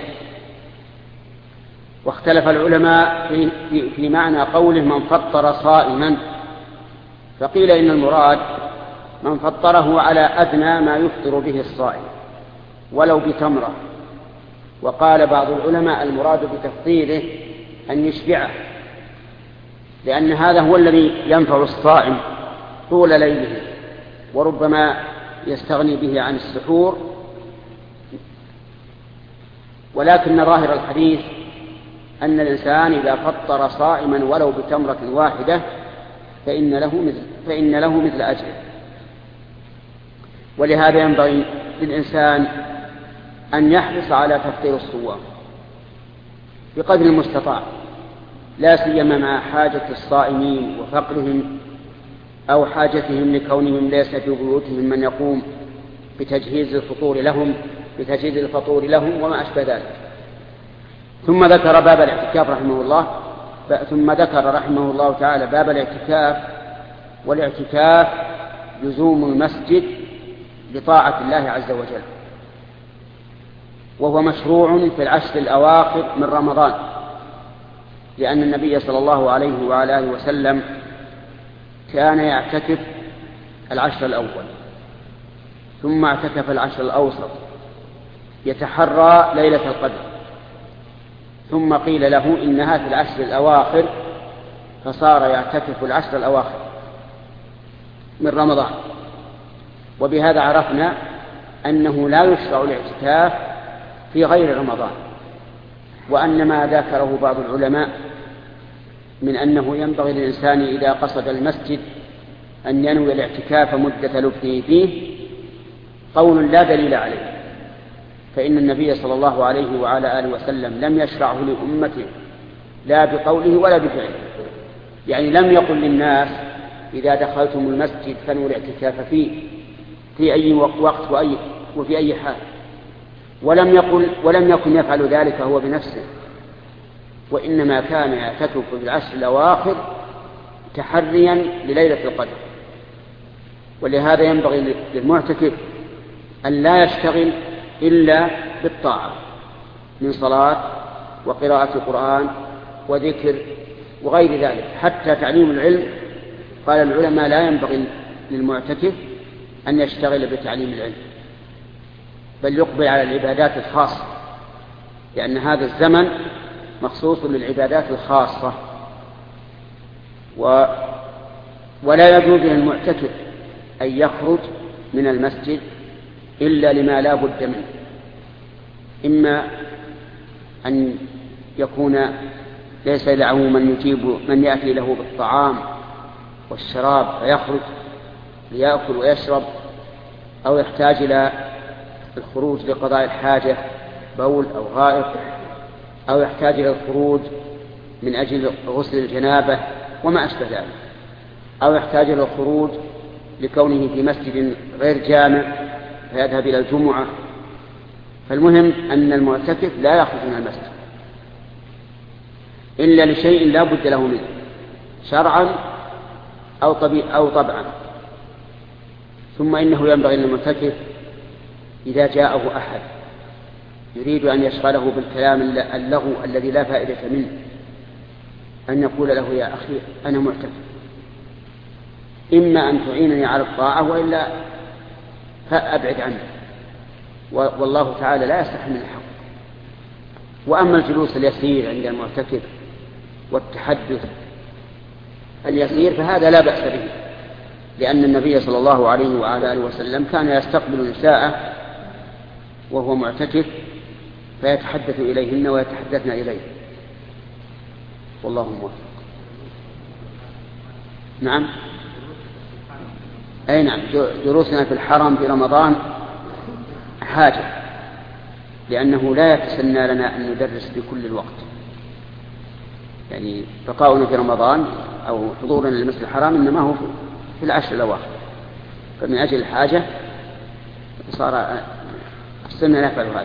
واختلف العلماء في, في, في معنى قوله من فطر صائما، فقيل إن المراد من فطره على أدنى ما يفطر به الصائم ولو بتمرة، وقال بعض العلماء المراد بتفطيره أن يشبعه، لأن هذا هو الذي ينفع الصائم طول ليله، وربما يستغني به عن السحور. ولكن ظاهر الحديث أن الإنسان إذا فطر صائما ولو بتمرة واحدة فإن له مثل, فإن له مثل أجره. ولهذا ينبغي للإنسان أن يحرص على تفطير الصوام بقدر المستطاع، لا سيما مع حاجة الصائمين وفقرهم أو حاجتهم لكونهم ليس في بيوتهم من يقوم بتجهيز الفطور لهم بتجهيز الفطور لهم وما أشبه ذلك. ثم ذكر باب الاعتكاف رحمه الله ثم ذكر رحمه الله تعالى باب الاعتكاف. والاعتكاف لزوم المسجد لطاعة الله عز وجل، وهو مشروع في العشر الأواخر من رمضان، لأن النبي صلى الله عليه وعلى آله وسلم كان يعتكف العشر الأول، ثم اعتكف العشر الأوسط يتحرى ليلة القدر، ثم قيل له إنها في العشر الأواخر فصار يعتكف العشر الأواخر من رمضان. وبهذا عرفنا أنه لا يشرع الاعتكاف في غير رمضان، وأن ما ذكره بعض العلماء من أنه ينبغي للإنسان إذا قصد المسجد أن ينوي الاعتكاف مدة لبثه فيه قول لا دليل عليه، فإن النبي صلى الله عليه وعلى آله وسلم لم يشرعه لأمته لا بقوله ولا بفعله، يعني لم يقل للناس إذا دخلتم المسجد فانووا الاعتكاف فيه في أي وقت وأي وفي أي حال، ولم يقل ولم يكن يفعل ذلك هو بنفسه، وإنما كان يعتكف في العشر الأواخر تحريا لليلة القدر. ولهذا ينبغي للمعتكف أن لا يشتغل إلا بالطاعة من صلاة وقراءة قرآن وذكر وغير ذلك، حتى تعليم العلم. قال العلماء لا ينبغي للمعتكف أن يشتغل بتعليم العلم، بل يقبل على العبادات الخاصة، لأن هذا الزمن مخصوص للعبادات الخاصة. و... ولا يجوز للمعتكف أن يخرج من المسجد إلا لما لا بد منه، إما أن يكون ليس له من يجيب من يأتي له بالطعام والشراب فيخرج ليأكل ويشرب، أو يحتاج إلى الخروج لقضاء الحاجة بول أو غائط، أو يحتاج إلى الخروج من أجل غسل الجنابة وما أشبه ذلك، أو يحتاج إلى الخروج لكونه في مسجد غير جامع فيذهب إلى الجمعة. فالمهم أن المعتكف لا يخرج من المسجد إلا لشيء لا بد له منه شرعا أو طبيعي أو طبعا. ثم إنه ينبغي للمعتكف إذا جاءه أحد يريد أن يشغله بالكلام اللغو الذي لا فائدة منه أن يقول له: يا أخي أنا معتكف، إما أن تعينني على الطاعة وإلا فأبعد عنه، والله تعالى لا يستحي من الحق. وأما الجلوس اليسير عند المعتكف والتحدث اليسير فهذا لا بأس به، لأن النبي صلى الله عليه وعلى آله وسلم كان يستقبل نساءه وهو معتكف فيتحدث إليهن ويتحدثن إليه، والله موفق. نعم، أي نعم، دروسنا في الحرم في رمضان حاجة، لأنه لا يتسنى لنا أن ندرس في كل الوقت، يعني بقاؤنا في رمضان أو حضورنا للمسجد الحرام إنما هو في العشر الأواخر، فمن أجل الحاجة صار السنة نفعل هذا.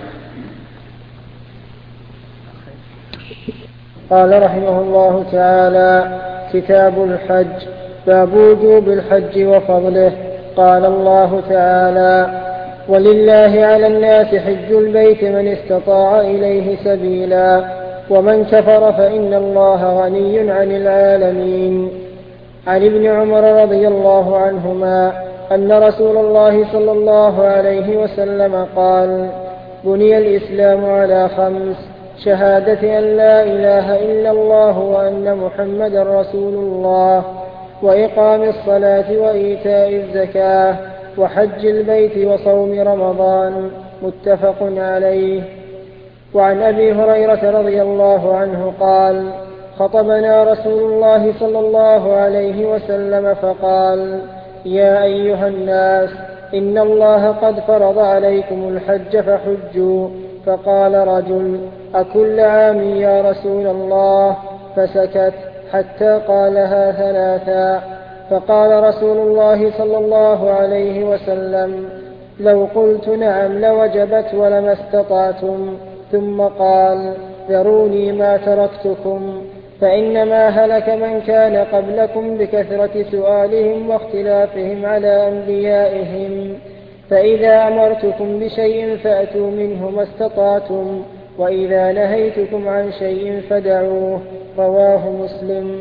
قال رحمه الله تعالى: كتاب الحج. باب وجوب الحج وفضله. قال الله تعالى: ولله على الناس حج البيت من استطاع إليه سبيلا ومن كفر فإن الله غني عن العالمين. عن ابن عمر رضي الله عنهما أن رسول الله صلى الله عليه وسلم قال: بني الإسلام على خمس: شهادة أن لا إله إلا الله وأن محمدا رسول الله، وإقام الصلاة وإيتاء الزكاة، وحج البيت وصوم رمضان. متفق عليه. وعن أبي هريرة رضي الله عنه قال: خطبنا رسول الله صلى الله عليه وسلم فقال: يا أيها الناس، إن الله قد فرض عليكم الحج فحجوا. فقال رجل: أكل عام يا رسول الله؟ فسكت حتى قالها ثلاثا. فقال رسول الله صلى الله عليه وسلم: لو قلت نعم لوجبت ولما استطعتم. ثم قال: ذروني ما تركتكم، فإنما هلك من كان قبلكم بكثرة سؤالهم واختلافهم على أنبيائهم، فإذا أمرتكم بشيء فأتوا منه ما استطعتم، وإذا نهيتكم عن شيء فدعوه. رواه مسلم.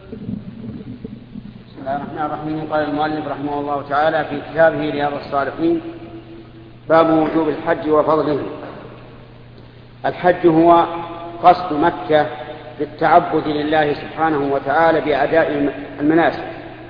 بسم الله الرحمن الرحيم. قال المؤلف رحمه الله تعالى في كتابه رياض الصالحين: باب وجوب الحج وفضله. الحج هو قصد مكة بالتعبد لله سبحانه وتعالى بأداء المناسك،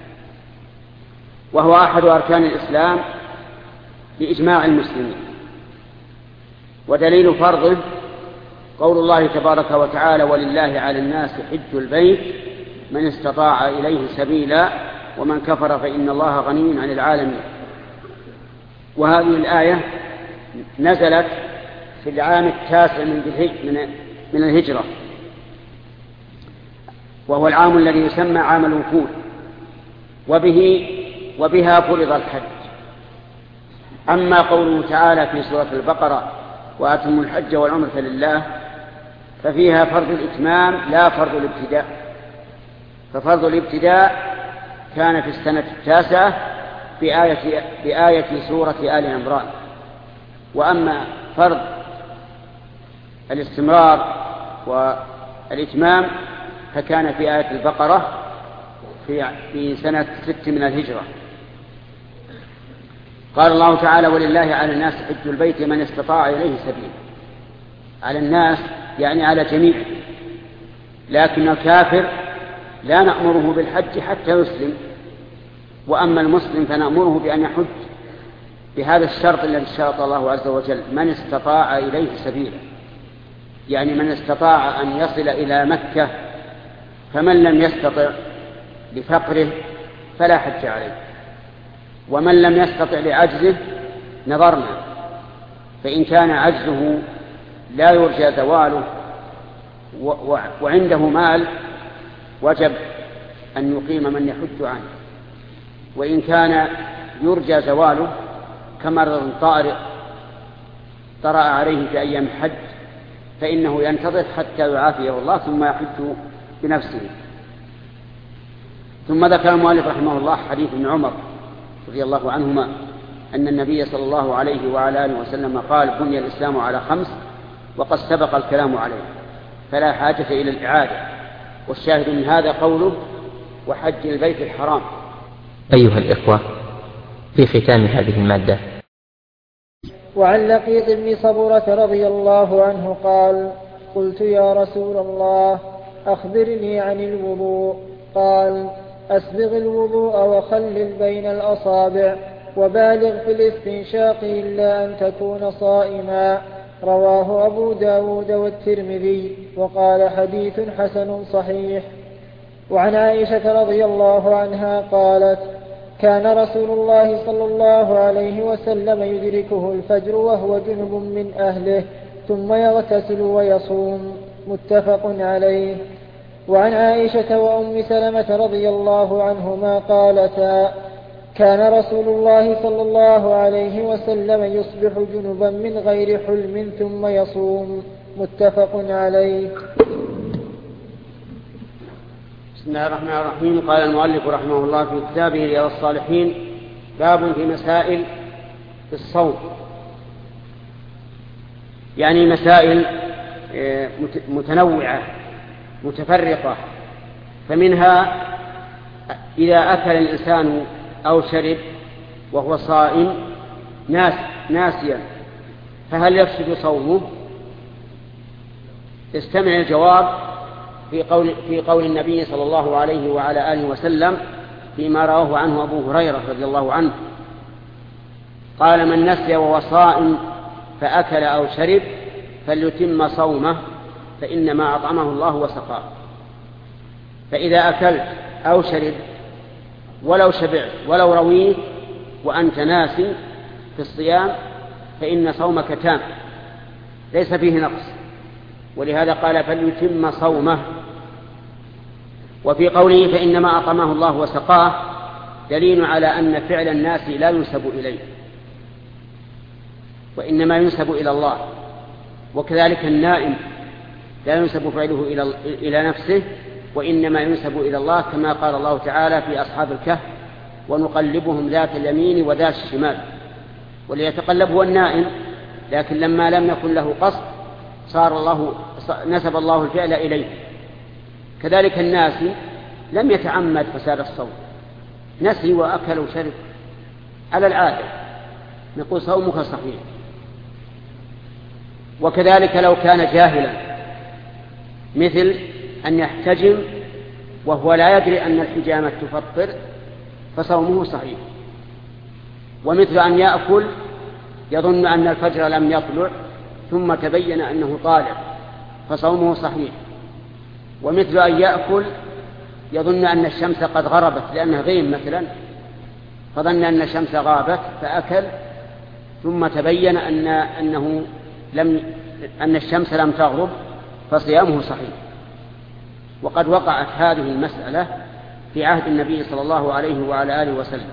وهو أحد أركان الإسلام بإجماع المسلمين. ودليل فرضه قول الله تبارك وتعالى: ولله على الناس حج البيت من استطاع إليه سبيلا ومن كفر فإن الله غني عن العالمين. وهذه الآية نزلت في العام التاسع من الهجرة، وهو العام الذي يسمى عام الوفود، وبه وبها فرض الحج. أما قوله تعالى في سورة البقرة: وأتموا الحج والعمرة لله، ففيها فرض الإتمام لا فرض الابتداء. ففرض الابتداء كان في السنة التاسعة بآية, بآية سورة آل عمران، وأما فرض الاستمرار والإتمام فكان في آية البقرة في, في سنة ست من الهجرة. قال الله تعالى: ولله على الناس حج البيت من استطاع إليه سبيلا. على الناس يعني على جميع، لكن الكافر لا نأمره بالحج حتى يسلم، وأما المسلم فنأمره بأن يحج بهذا الشرط الذي شرط الله عز وجل: من استطاع إليه سبيلا، يعني من استطاع أن يصل إلى مكة. فمن لم يستطع لفقره فلا حج عليه، ومن لم يستطع لعجزه نظرنا، فإن كان عجزه لا يرجى زواله وعنده مال وجب أن يقيم من يحج عنه، وإن كان يرجى زواله كمرض طارئ طرأ عليه في أيام الحج فإنه ينتظر حتى يعافيه الله ثم يحج بنفسه. ثم ذكر المؤلف رحمه الله حديث ابن عمر رضي الله عنهما أن النبي صلى الله عليه وعلى آله وسلم قال: بني الإسلام على خمس وقد سبق الكلام عليه فلا حاجة إلى الإعادة. والشاهد من هذا قوله: وحج البيت الحرام. أيها الإخوة، في ختام هذه المادة وعن لقيط بن صبرة رضي الله عنه قال: قلت يا رسول الله أخبرني عن الوضوء. قال: أسبغ الوضوء وخلل بين الأصابع وبالغ في الاستنشاق إلا أن تكون صائما. رواه أبو داود والترمذي وقال: حديث حسن صحيح. وعن عائشة رضي الله عنها قالت: كان رسول الله صلى الله عليه وسلم يدركه الفجر وهو جنب من أهله ثم يغتسل ويصوم. متفق عليه. وعن عائشة وأم سلمة رضي الله عنهما قالتا: كان رسول الله صلى الله عليه وسلم يصبح جنبا من غير حلم ثم يصوم. متفق عليه. بسم الله الرحمن الرحيم. قال المؤلف رحمه الله في كتابه رياض الصالحين: باب في مسائل في الصوم، يعني مسائل متنوعة متفرقة. فمنها إذا أكل الإنسان أو شرب وهو صائم ناس ناسيا فهل يفسد صومه؟ استمع الجواب في قول, في قول النبي صلى الله عليه وعلى آله وسلم فيما رواه عنه أبو هريرة رضي الله عنه قال: من نسي وهو صائم فأكل أو شرب فليتم صومه فإنما أطعمه الله وسقاه. فإذا أكلت أو شرب ولو شبعت ولو رويت وأنت ناسي في الصيام فإن صومك تام ليس فيه نقص، ولهذا قال: فليتم صومه. وفي قوله فإنما أطعمه الله وسقاه دليل على أن فعل الناس لا ينسب إليه وإنما ينسب إلى الله، وكذلك النائم لا ينسب فعله إلى نفسه وإنما ينسب إلى الله، كما قال الله تعالى في أصحاب الكهف: ونقلبهم ذات اليمين وذات الشمال. وليتقلب هو النائم، لكن لما لم يكن له قصد صار الله نسب الله الفعل إليه. كذلك الناسي لم يتعمد فساد الصوم، نسي وأكل وشرب على العادة، نقول صومك صحيح. وكذلك لو كان جاهلا، مثل أن يحتجم وهو لا يدري أن الحجامة تفطر فصومه صحيح. ومثل أن يأكل يظن أن الفجر لم يطلع ثم تبين أنه طالع فصومه صحيح. ومثل أن يأكل يظن أن الشمس قد غربت لأنها غيم مثلا، فظن أن الشمس غابت فأكل ثم تبين أن أنه لم أن الشمس لم تغرب فصيامه صحيح. وقد وقعت هذه المسألة في عهد النبي صلى الله عليه وعلى آله وسلم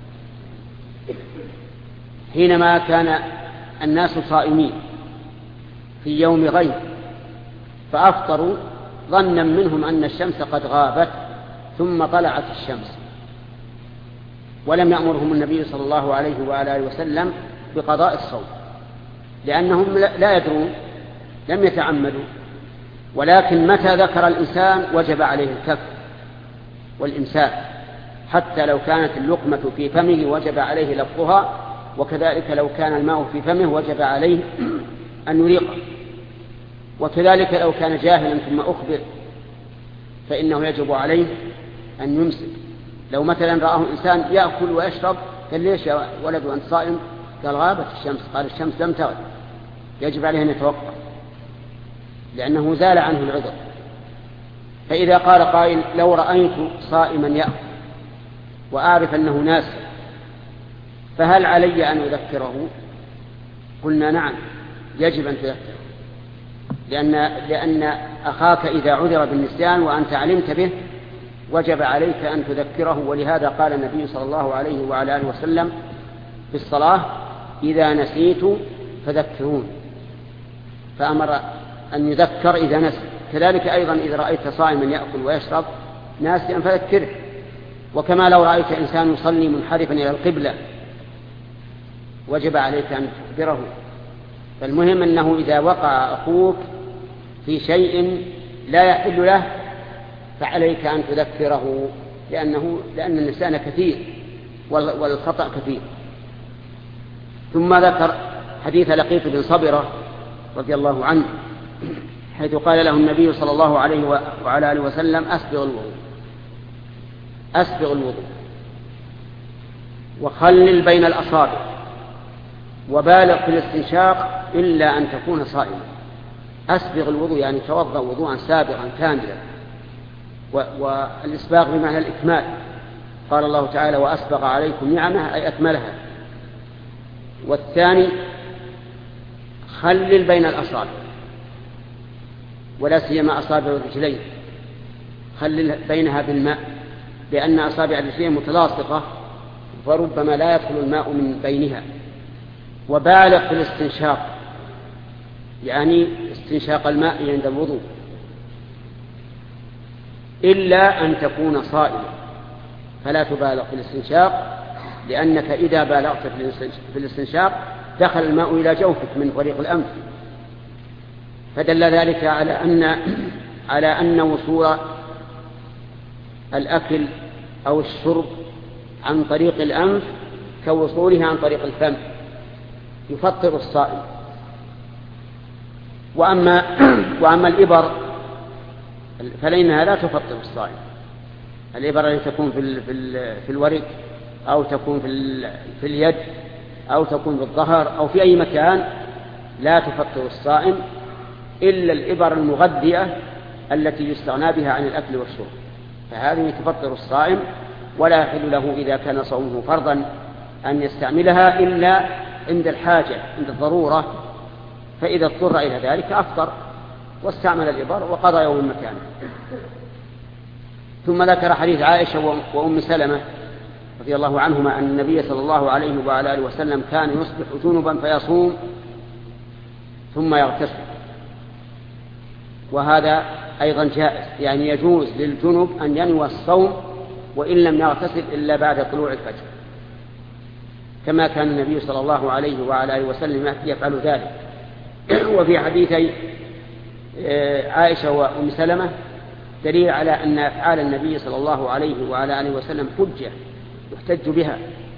حينما كان الناس صائمين في يوم غيم فأفطروا ظنا منهم أن الشمس قد غابت ثم طلعت الشمس، ولم يأمرهم النبي صلى الله عليه وعلى آله وسلم بقضاء الصوم لأنهم لا يدرون، لم يتعمدوا. ولكن متى ذكر الإنسان وجب عليه الكف والإمساك، حتى لو كانت اللقمة في فمه وجب عليه لفظها، وكذلك لو كان الماء في فمه وجب عليه أن يريقه. وكذلك لو كان جاهلا ثم أخبر فإنه يجب عليه أن يمسك. لو مثلا رآه إنسان يأكل ويشرب قال: ليش يا ولد وأنت صائم؟ قال: غابت الشمس. قال: الشمس لم تغب. يجب عليه أن يتوقف لأنه زال عنه العذر. فإذا قال قائل: لو رأيت صائما يأكل وأعرف أنه ناس فهل علي أن أذكره؟ قلنا نعم، يجب أن تذكره، لأن, لأن أخاك إذا عذر بالنسيان وأنت علمت به وجب عليك أن تذكره. ولهذا قال النبي صلى الله عليه وعلى آله وسلم في الصلاة: إذا نسيت فذكرون، فأمر أن يذكر إذا نسي. كذلك أيضا إذا رأيت صائما يأكل ويشرب ناسيا فذكره، وكما لو رأيت إنسان يصلي منحرفا إلى القبلة وجب عليك أن تخبره. فالمهم أنه إذا وقع أخوك في شيء لا يحل له فعليك أن تذكره، لأنه لأن النسيان كثير والخطأ كثير. ثم ذكر حديث لقيط بن صبرة رضي الله عنه، حيث قال له النبي صلى الله عليه وعلى آله وسلم: أسبغ الوضوء أسبغ الوضوء وخلل بين الأصابع وبالغ في الاستنشاق إلا أن تكون صائما. أسبغ الوضوء يعني توضأ وضوءا سابغا كاملا، والإسباغ بمعنى الإكمال. قال الله تعالى: وأسبغ عليكم نعمه، أي أكملها. والثاني خلل بين الأصابع، ولا سيما أصابع الرجلين، خلل بينها بالماء، لأن أصابع الرجلين متلاصقة وربما لا يدخل الماء من بينها. وبالغ في الاستنشاق، يعني استنشاق الماء عند الوضوء، إلا أن تكون صائما، فلا تبالغ في الاستنشاق، لأنك إذا بالغت في الاستنشاق دخل الماء إلى جوفك من طريق الأنف. فدل ذلك على أن على أن وصول الأكل أو الشرب عن طريق الأنف كوصوله عن طريق الفم، يفطر الصائم. وأما, وأما الإبر فلأنها لا تفطر الصائم. الإبر التي تكون في, في, في الورك أو تكون في, في اليد أو تكون في الظهر أو في أي مكان لا تفطر الصائم، إلا الإبر المغذية التي يستغنى بها عن الأكل والشرب، فهذه تفطر الصائم، ولا يحل له إذا كان صومه فرضا أن يستعملها إلا عند الحاجة، عند الضرورة، فإذا اضطر إلى ذلك أفطر واستعمل الإبر وقضى يوم مكانه. ثم ذكر حديث عائشة وأم سلمة رضي الله عنهما أن النبي صلى الله عليه وعلى آله وسلم كان يصبح جنبا فيصوم ثم يغتسل، وهذا أيضا جائز، يعني يجوز للجنب أن ينوي الصوم وإن لم يغتسل إلا بعد طلوع الفجر، كما كان النبي صلى الله عليه وعلى آله وسلم يفعل ذلك. وفي حديثي عائشة وأم سلمة دليل على أن أفعال النبي صلى الله عليه وعلى آله وسلم حجة يحتج بها،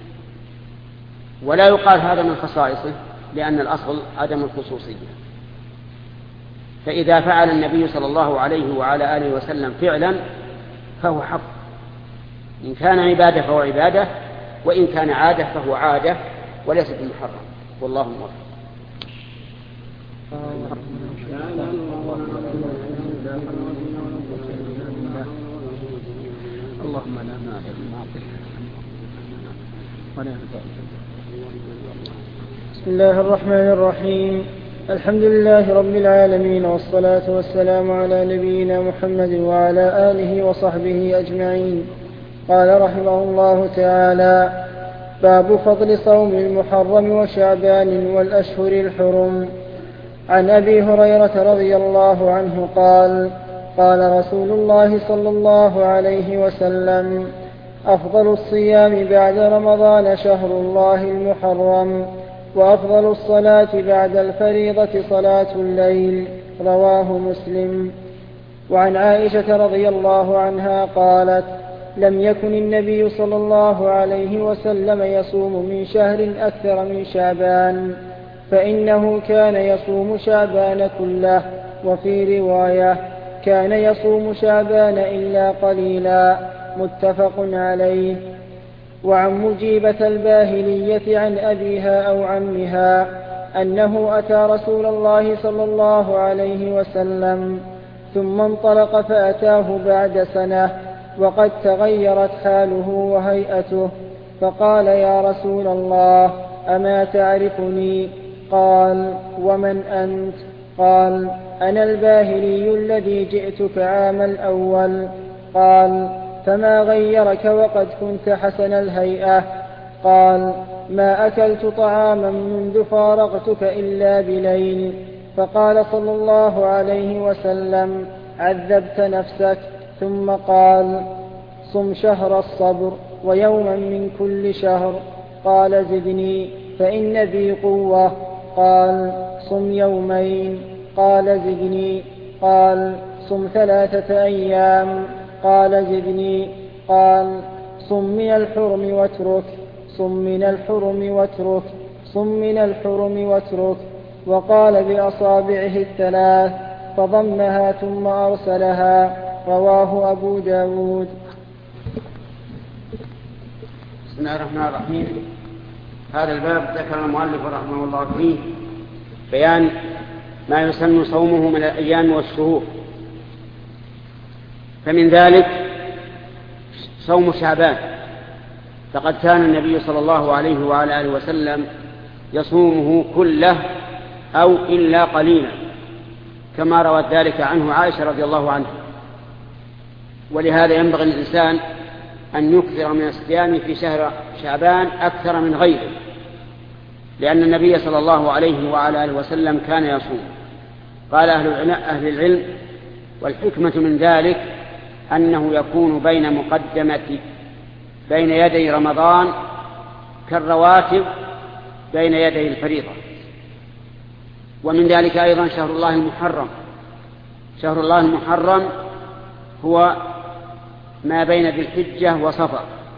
ولا يقال هذا من خصائصه، لأن الأصل عدم الخصوصية. فإذا فعل النبي صلى الله عليه وعلى آله وسلم فعلا فهو حق، إن كان عبادة فهو عبادة، وإن كان عادة فهو عادة وليس بمحرم، والله موفق. اللهم لا مانع لما أعطيت ولا ينفع. بسم الله الرحمن الرحيم. الحمد لله رب العالمين، والصلاة والسلام على نبينا محمد وعلى آله وصحبه أجمعين. قال رحمه الله تعالى: باب فضل صوم المحرم وشعبان والأشهر الحرم. عن أبي هريرة رضي الله عنه قال: قال رسول الله صلى الله عليه وسلم: أفضل الصيام بعد رمضان شهر الله المحرم، وأفضل الصلاة بعد الفريضة صلاة الليل. رواه مسلم. وعن عائشة رضي الله عنها قالت: لم يكن النبي صلى الله عليه وسلم يصوم من شهر أكثر من شعبان، فإنه كان يصوم شعبان كله. وفي رواية: كان يصوم شعبان إلا قليلا. متفق عليه. وعن مجيبة الباهلية عن أبيها أو عمها أنه أتى رسول الله صلى الله عليه وسلم ثم انطلق فأتاه بعد سنة وقد تغيرت حاله وهيئته، فقال يا رسول الله أما تعرفني؟ قال ومن أنت؟ قال أنا الباهلي الذي جئتك عام الأول. قال فما غيرك وقد كنت حسن الهيئة؟ قال ما أكلت طعاما منذ فارقتك إلا بليل. فقال صلى الله عليه وسلم عذبت نفسك. ثم قال صم شهر الصبر ويوما من كل شهر. قال زدني فإن بي قوة. قال صم يومين. قال زدني. قال صم ثلاثة أيام. قال زدني. قال صم من الحرم واترك. صم من الحرم واترك. صم من الحرم واترك. وقال بأصابعه الثلاث فضمها ثم أرسلها. رواه أبو داود. بسم الله الرحمن الرحيم. هذا الباب ذكر المؤلف رحمه الله فيه بيان ما يسن صومه من الأيام والشهور، فمن ذلك صوم شعبان، فقد كان النبي صلى الله عليه وعلى آله وسلم يصومه كله أو إلا قليلا، كما روت ذلك عنه عائشة رضي الله عنها. ولهذا ينبغي الإنسان أن يكثر من الصيام في شهر شعبان أكثر من غيره، لأن النبي صلى الله عليه وعلى آله وسلم كان يصوم. قال أهل العلم والحكمة من ذلك أنه يكون بين مقدمة بين يدي رمضان كالرواتب بين يدي الفريضة. ومن ذلك أيضا شهر الله المحرم. شهر الله المحرم هو ما بين ذي الحجة وصفر.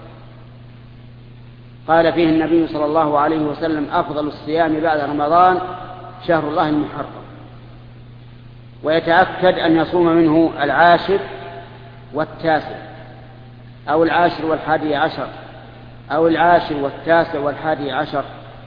قال فيه النبي صلى الله عليه وسلم أفضل الصيام بعد رمضان شهر الله المحرم، ويتأكد أن يصوم منه العاشر والتاسع أو العاشر والحادي عشر أو العاشر والتاسع والحادي عشر.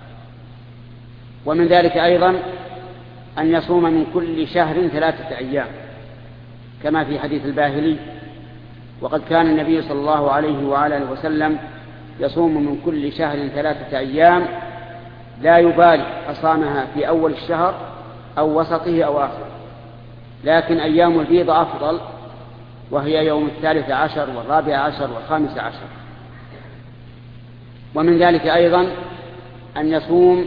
ومن ذلك أيضا أن يصوم من كل شهر ثلاثة أيام كما في حديث الباهلي. وقد كان النبي صلى الله عليه وعلى آله وسلم يصوم من كل شهر ثلاثة أيام لا يبالي أصامها في أول الشهر أو وسطه أو آخره، لكن أيام البيض أفضل، وهي يوم الثالث عشر والرابع عشر والخامس عشر. ومن ذلك أيضا أن يصوم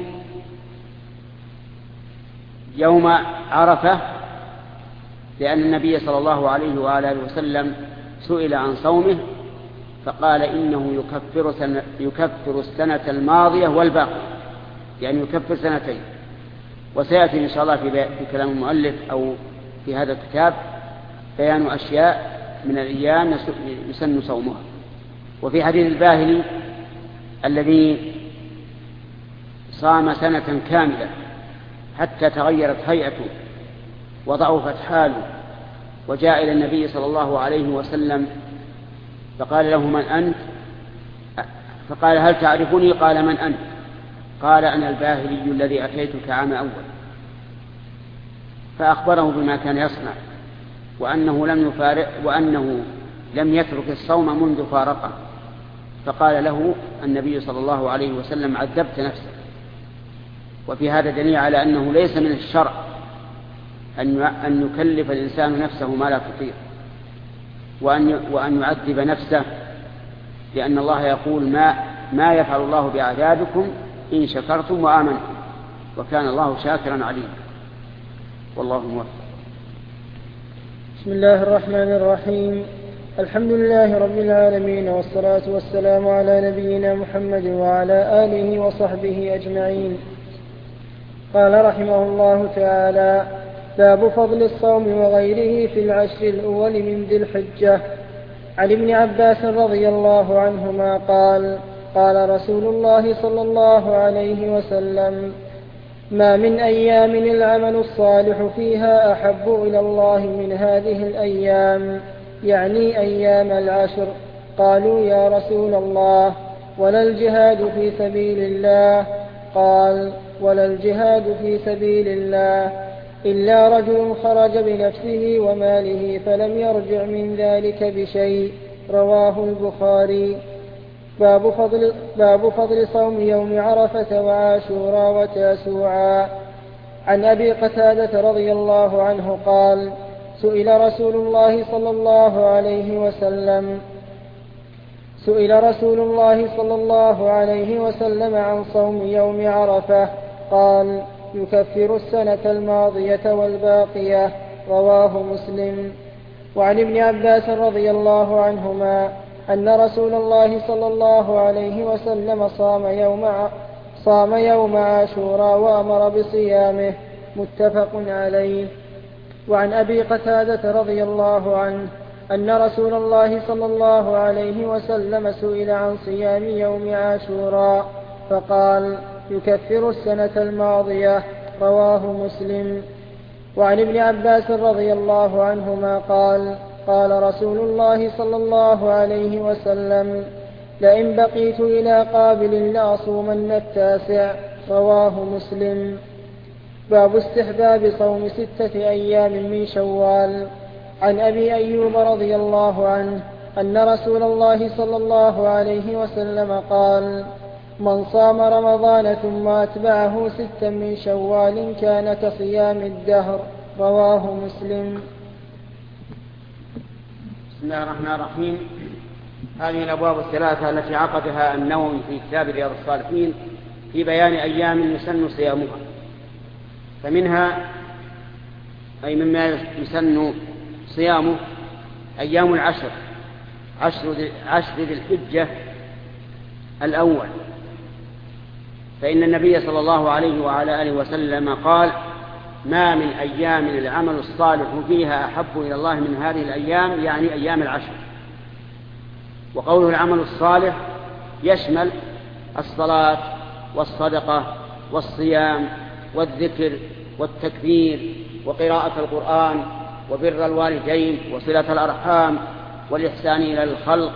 يوم عرفة، لأن النبي صلى الله عليه وآله وسلم سئل عن صومه فقال إنه يكفر, سنة يكفر السنة الماضية والباقية، يعني يكفر سنتين. وسيأتي إن شاء الله في, في كلام المؤلف أو في هذا الكتاب بيان أشياء من الأيام يسن صومها. وفي حديث الباهلي الذي صام سنة كاملة حتى تغيرت هيئته وضعفت حاله، وجاء إلى النبي صلى الله عليه وسلم فقال له من أنت؟ فقال هل تعرفني؟ قال من أنت؟ قال أنا الباهلي الذي أتيتك عام أول. فأخبره بما كان يصنع وأنه لم يفارق وأنه لم يترك الصوم منذ فارقه. فقال له النبي صلى الله عليه وسلم عذبت نفسك. وفي هذا دليل على أنه ليس من الشرع أن يكلف الإنسان نفسه ما لا تطيق، وأن وأن يعذب نفسه، لأن الله يقول ما ما يفعل الله بعذابكم إن شكرتم وآمنتم وكان الله شاكرا عليما. والله موفق. بسم الله الرحمن الرحيم. الحمد لله رب العالمين، والصلاة والسلام على نبينا محمد وعلى آله وصحبه أجمعين. قال رحمه الله تعالى: باب فضل الصوم وغيره في العشر الأول من ذي الحجة. عن ابن عباس رضي الله عنهما قال: قال رسول الله صلى الله عليه وسلم: ما من أيام العمل الصالح فيها أحب إلى الله من هذه الأيام، يعني أيام العشر. قالوا: يا رسول الله، ولا الجهاد في سبيل الله؟ قال: ولا الجهاد في سبيل الله إلا رجل خرج بنفسه وماله فلم يرجع من ذلك بشيء. رواه البخاري. باب فضل, باب فضل صوم يوم عرفة وعاشوراء وتاسوعا. عن أبي قتادة رضي الله عنه قال: سئل رسول الله صلى الله عليه وسلم سئل رسول الله صلى الله عليه وسلم عن صوم يوم عرفة قال: يكفر السنة الماضية والباقية. رواه مسلم. وعن ابن عباس رضي الله عنهما أن رسول الله صلى الله عليه وسلم صام يوم صام يوم عاشوراء وأمر بصيامه. متفق عليه. وعن أبي قتادة رضي الله عنه أن رسول الله صلى الله عليه وسلم سئل عن صيام يوم عاشوراء فقال: يكفر السنة الماضية. رواه مسلم. وعن ابن عباس رضي الله عنهما قال: قال رسول الله صلى الله عليه وسلم: لئن بقيت إلى قابل لأصومن التاسع. رواه مسلم. باب استحباب صوم ستة أيام من شوال. عن أبي أيوب رضي الله عنه أن رسول الله صلى الله عليه وسلم قال: من صام رمضان ثم أتبعه ستا من شوال كان كصيام الدهر. رواه مسلم. بسم الله الرحمن الرحيم. هذه الأبواب الثلاثة التي عقدها النووي في كتاب رياض الصالحين في بيان أيام يسن صيامها، فمنها أي مما يسن صيامه أيام العشر، عشر ذي الحجة الأول، فإن النبي صلى الله عليه وعلى آله وسلم قال: ما من أيام العمل الصالح فيها أحب إلى الله من هذه الأيام، يعني أيام العشر. وقوله العمل الصالح يشمل الصلاة والصدقة والصيام والذكر والتكبير وقراءة القرآن وبر الوالدين وصلة الأرحام والإحسان إلى الخلق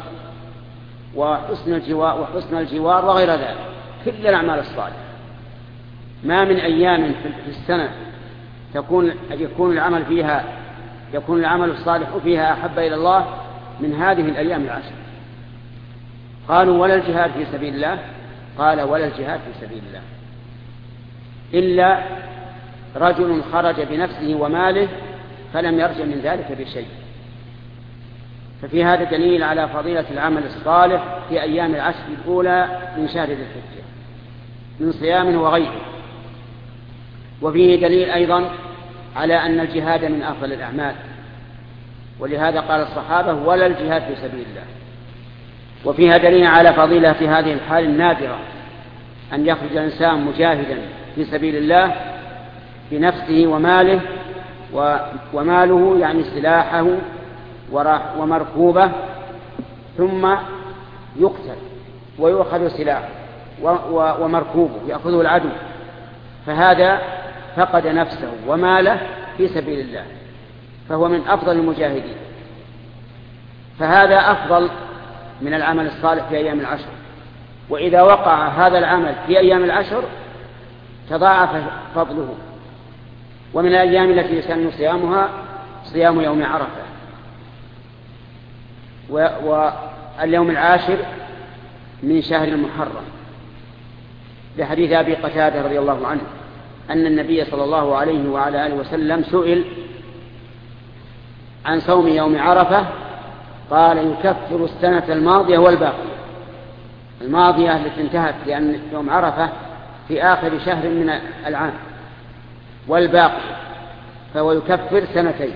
وحسن الجوار, وحسن الجوار وغير ذلك، كل الأعمال الصالحة. ما من أيام في السنة تكون يكون العمل فيها يكون العمل الصالح فيها أحب إلى الله من هذه الأيام العشر. قالوا: ولا الجهاد في سبيل الله؟ قال: ولا الجهاد في سبيل الله إلا رجل خرج بنفسه وماله فلم يرجع من ذلك بشيء. ففي هذا دليل على فضيلة العمل الصالح في أيام العشر الأولى من شهر ذي الحجة من صيام وغيره. وفيه دليل أيضا على أن الجهاد من أفضل الأعمال، ولهذا قال الصحابة: ولا الجهاد في سبيل الله. وفيها دليل على فضيلة في هذه الحال النادرة أن يخرج الإنسان مجاهدا في سبيل الله بنفسه وماله، وماله يعني سلاحه ومركوبه، ثم يقتل ويؤخذ سلاحه ومركوبه يأخذه العدو، فهذا فقد نفسه وماله في سبيل الله، فهو من أفضل المجاهدين. فهذا أفضل من العمل الصالح في أيام العشر. وإذا وقع هذا العمل في أيام العشر تضاعف فضله. ومن الأيام التي يسن صيامها صيام يوم عرفة، واليوم العاشر من شهر المحرم، لحديث أبي قتادة رضي الله عنه أن النبي صلى الله عليه وعلى آله وسلم سئل عن صوم يوم عرفة قال: يكفر السنة الماضية والباقية. الماضية التي انتهت، لأن يوم عرفة في آخر شهر من العام، والباقي فهو يكفر سنتين.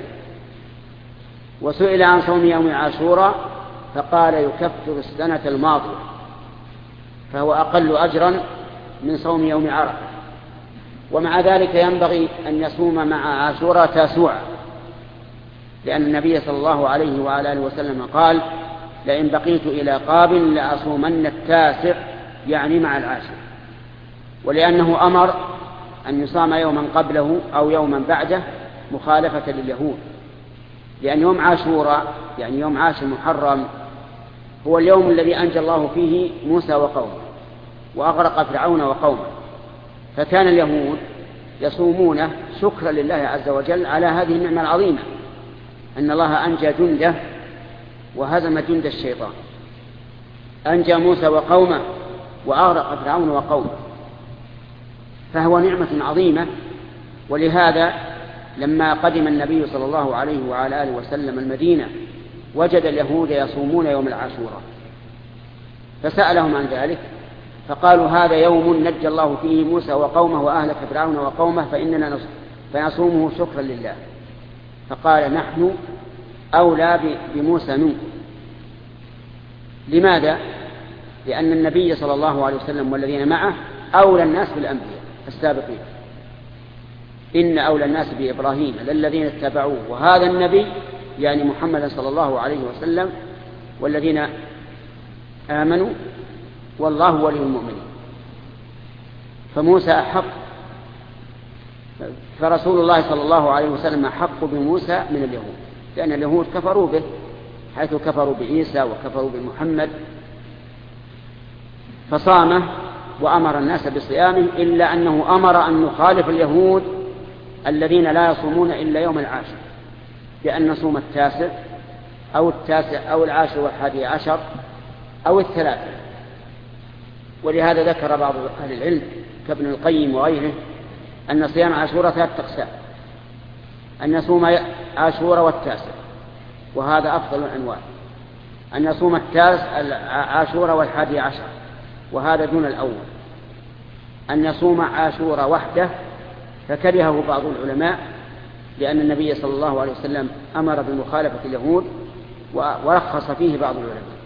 وسئل عن صوم يوم عاشوراء فقال: يكفر السنة الماضية، فهو أقل أجرا من صوم يوم عرفة. ومع ذلك ينبغي أن يصوم مع عاشوراء تاسوعا، لأن النبي صلى الله عليه وعلى آله وسلم قال: لئن بقيت إلى قابل لأصومن التاسع، يعني مع العاشر. ولأنه أمر أن يصام يوما قبله أو يوما بعده مخالفة لليهود، لأن يوم عاشوراء يعني يوم عاشر محرم هو اليوم الذي أنجى الله فيه موسى وقومه وأغرق فرعون وقومه، فكان اليهود يصومونه شكرا لله عز وجل على هذه النعمة العظيمة، أن الله أنجى جنده وهزم جند الشيطان. أنجى موسى وقومه وأغرق فرعون وقومه، فهو نعمة عظيمة. ولهذا لما قدم النبي صلى الله عليه وعلى آله وسلم المدينة وجد اليهود يصومون يوم العاشوراء، فسألهم عن ذلك فقالوا هذا يوم نجى الله فيه موسى وقومه وأهلك فرعون وقومه فإننا فنصومه شكرا لله. فقال نحن أولى بموسى منكم. لماذا؟ لأن النبي صلى الله عليه وسلم والذين معه أولى الناس بالأنبياء السابقين. إن أولى الناس بإبراهيم للذين اتبعوه وهذا النبي يعني محمد صلى الله عليه وسلم والذين آمنوا والله ولي المؤمنين. فموسى أحق، فرسول الله صلى الله عليه وسلم أحق بموسى من اليهود، لأن اليهود كفروا به حيث كفروا بعيسى وكفروا بمحمد، فصامه وأمر الناس بصيامه، إلا أنه أمر أن نخالف اليهود الذين لا يصومون إلا يوم العاشر، بأن نصوم التاسع أو التاسع أو العاشر والحادي عشر أو الثلاثة. ولهذا ذكر بعض أهل العلم كابن القيم وغيره أن صيام عاشوراء ثلاثة أقسام: أن نصوم عاشوراء والتاسع وهذا أفضل الأنواع، أن نصوم التاسع عاشوراء والحادي عشر وهذا دون الأول، أن نصوم عاشوراء وحده فكرهه بعض العلماء لأن النبي صلى الله عليه وسلم أمر بمخالفة اليهود ورخص فيه بعض العلماء.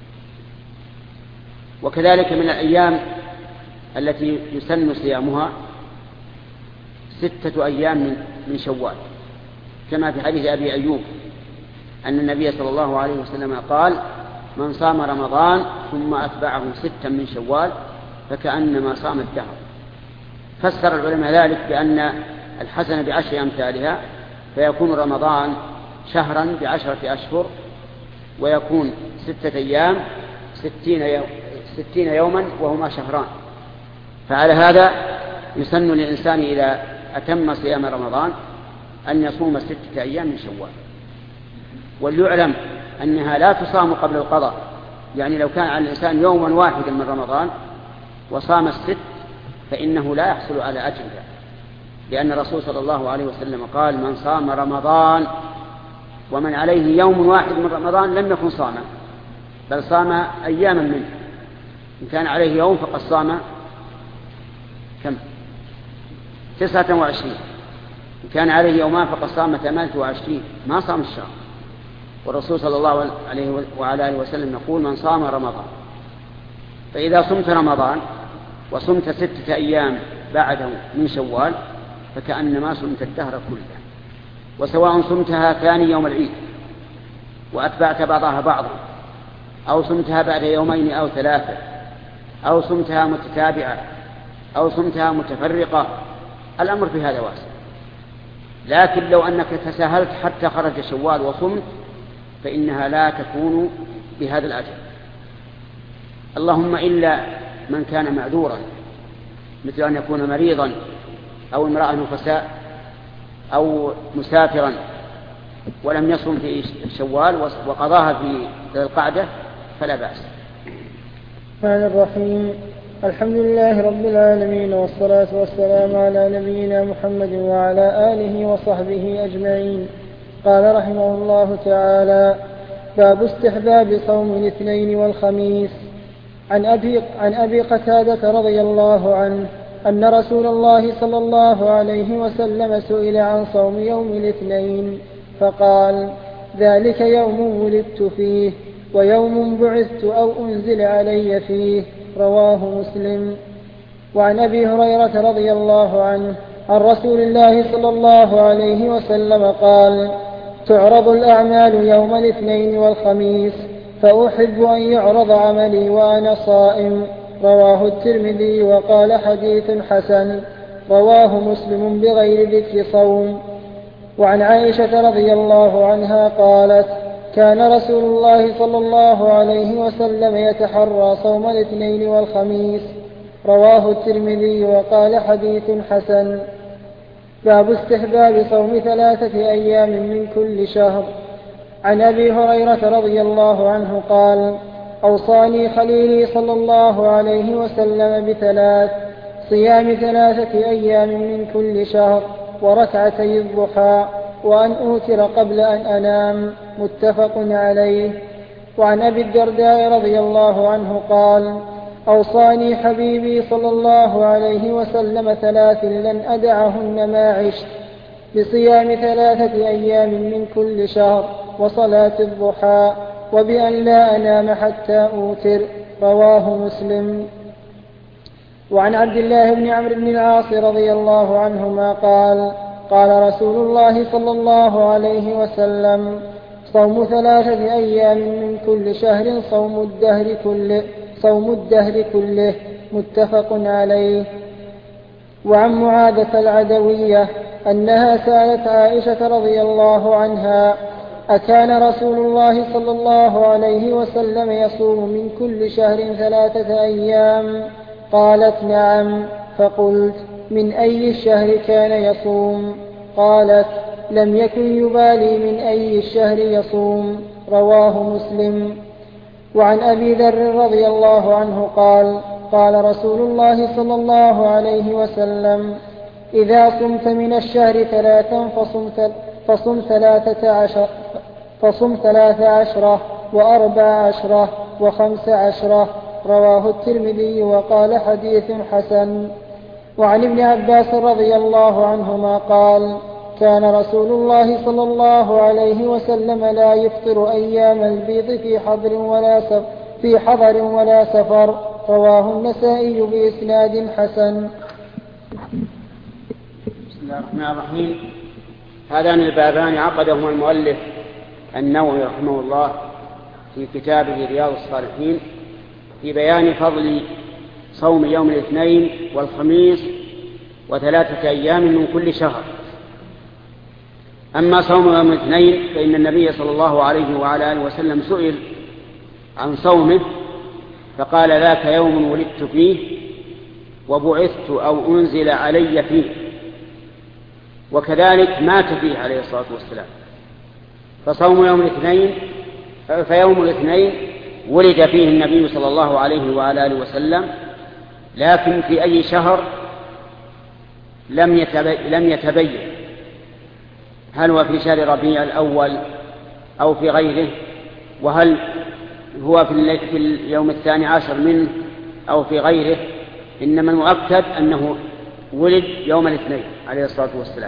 وكذلك من الأيام التي يسن صيامها ستة أيام من شوال، كما في حديث أبي أيوب أن النبي صلى الله عليه وسلم قال: من صام رمضان ثم أتبعه ستا من شوال فكأنما صام الدهر. فسر العلماء ذلك بأن الحسنة بعشر أمثالها، فيكون رمضان شهرا بعشرة أشهر، ويكون ستة أيام ستين, يوم ستين يوما وهما شهران. فعلى هذا يسن للإنسان إذا أتم صيام رمضان أن يصوم ستة أيام من شوال. وليعلم أنها لا تصام قبل القضاء، يعني لو كان على الإنسان يوما واحدا من رمضان وصام الست فإنه لا يحصل على أجرها، لأن الرسول صلى الله عليه وسلم قال: من صام رمضان ومن عليه يوم واحد من رمضان لم يكن صاما، بل صام أياما منه. إن كان عليه يوم فقد صام كم؟ تسعة وعشرين. إن كان عليه يومان فقد صام ثمانية وعشرين، ما صام الشهر. والرسول صلى الله عليه وعلى آله وسلم يقول: من صام رمضان. فإذا صمت رمضان وصمت ستة أيام بعده من شوال فكأنما صمت الدهر كله، وسواء صمتها ثاني يوم العيد وأتبعت بعضها بعضا، أو صمتها بعد يومين أو ثلاثة، أو صمتها متتابعة، أو صمتها متفرقة، الأمر في هذا واسع. لكن لو أنك تساهلت حتى خرج شوال وصمت فإنها لا تكون بهذا الأجر، اللهم إلا من كان معذورا، مثل أن يكون مريضا أو امرأة نفساء أو مسافرا ولم يصم في شوال وقضاها في ذي القعدة فلا بأس. الرحمن الرحيم. الحمد لله رب العالمين، والصلاة والسلام على نبينا محمد وعلى آله وصحبه أجمعين. قال رحمه الله تعالى: باب استحباب صوم الاثنين والخميس. عن أبي, عن أبي قتادة رضي الله عنه أن رسول الله صلى الله عليه وسلم سئل عن صوم يوم الاثنين فقال: ذلك يوم ولدت فيه ويوم بعثت أو أنزل علي فيه. رواه مسلم. وعن أبي هريرة رضي الله عنه عن رسول الله صلى الله عليه وسلم قال: تعرض الأعمال يوم الاثنين والخميس، فأحب أن يعرض عملي وأنا صائم. رواه الترمذي وقال: حديث حسن. رواه مسلم بغير ذكر صوم. وعن عائشة رضي الله عنها قالت: كان رسول الله صلى الله عليه وسلم يتحرى صوم الاثنين والخميس. رواه الترمذي وقال: حديث حسن. باب استحباب صوم ثلاثة أيام من كل شهر. عن أبي هريرة رضي الله عنه قال: أوصاني خليلي صلى الله عليه وسلم بثلاث: صيام ثلاثة أيام من كل شهر، وركعتي الضحى، وأن أوتر قبل أن أنام. متفق عليه. وعن أبي الدرداء رضي الله عنه قال: أوصاني حبيبي صلى الله عليه وسلم ثلاث لن أدعهن ما عشت: بصيام ثلاثة أيام من كل شهر، وصلاة الضحى، وبأن لا أنام حتى أوتر. رواه مسلم. وعن عبد الله بن عمرو بن العاص رضي الله عنهما قال: قال رسول الله صلى الله عليه وسلم: صوم ثلاثة أيام من كل شهر صوم الدهر كله صوم الدهر كله. متفق عليه. وعن معاذة العدوية أنها سألت عائشة رضي الله عنها: أكان رسول الله صلى الله عليه وسلم يصوم من كل شهر ثلاثة أيام؟ قالت: نعم. فقلت: من أي الشهر كان يصوم؟ قالت: لم يكن يبالي من أي الشهر يصوم. رواه مسلم. وعن أبي ذر رضي الله عنه قال: قال رسول الله صلى الله عليه وسلم: إذا صمت من الشهر ثلاثا فصم, فصم ثلاثة عشر فصم ثلاث عشرة وأربع عشرة وخمس عشرة. رواه الترمذي وقال: حديث حسن. وعن ابن عباس رضي الله عنهما قال: كان رسول الله صلى الله عليه وسلم لا يفطر أيام البيض في حضر ولا سفر, في حضر ولا سفر. رواه النسائي بإسناد حسن. بسم الله الرحمن الرحيم. هذان البابان عقدهما المؤلف النووي رحمه الله في كتابه رياض الصالحين في بيان فضل صوم يوم الاثنين والخميس وثلاثة أيام من كل شهر. أما صوم يوم الاثنين فإن النبي صلى الله عليه وعلى آله وسلم سئل عن صومه فقال: ذاك يوم ولدت فيه وبعثت أو أنزل علي فيه، وكذلك مات فيه عليه الصلاة والسلام. فصوم يوم الاثنين فيوم الاثنين ولد فيه النبي صلى الله عليه وعلى آله وسلم، لكن في أي شهر لم لم يتبين، هل هو في شهر ربيع الأول أو في غيره، وهل هو في اليوم الثاني عشر منه أو في غيره. إنما المؤكد أنه ولد يوم الاثنين عليه الصلاة والسلام.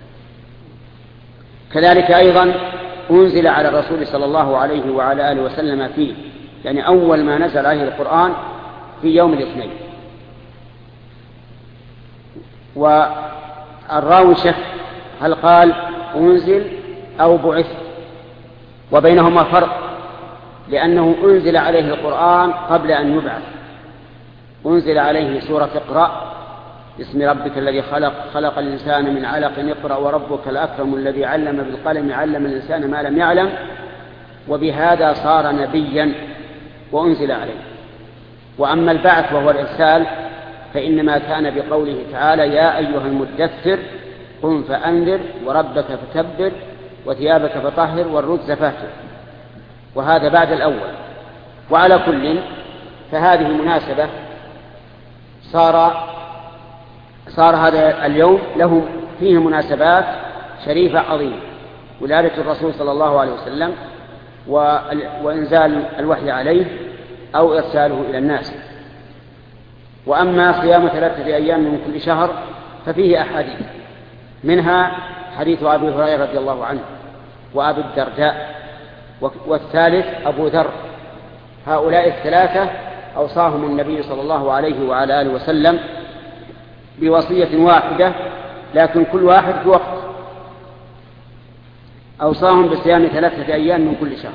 كذلك أيضا أنزل على الرسول صلى الله عليه وعلى آله وسلم فيه، يعني أول ما نزل عليه القرآن في يوم الاثنين. والراوي شك هل قال أنزل أو بعث، وبينهما فرق، لأنه أنزل عليه القرآن قبل أن يبعث. أنزل عليه سورة اقرأ باسم ربك الذي خلق خلق الإنسان من علق اقرأ وربك الأكرم الذي علم بالقلم علم الإنسان ما لم يعلم، وبهذا صار نبيا وأنزل عليه. وأما البعث وهو الإرسال فإنما كان بقوله تعالى: يا أيها المدثر قم فأنذر وربك فكبر وثيابك فطهر والرجز فاهجر، وهذا بعد الأول. وعلى كل فهذه مناسبة صار صار هذا اليوم له فيه مناسبات شريفة عظيمة: ولادة الرسول صلى الله عليه وسلم، وإنزال الوحي عليه أو إرساله إلى الناس. وأما صيام ثلاثة أيام من كل شهر ففيه أحاديث، منها حديث أبي هريرة رضي الله عنه وأبي الدرداء والثالث أبو ذر. هؤلاء الثلاثة أوصاهم النبي صلى الله عليه وعلى آله وسلم بوصية واحدة، لكن كل واحد في وقت. أوصاهم بصيام ثلاثة أيام من كل شهر،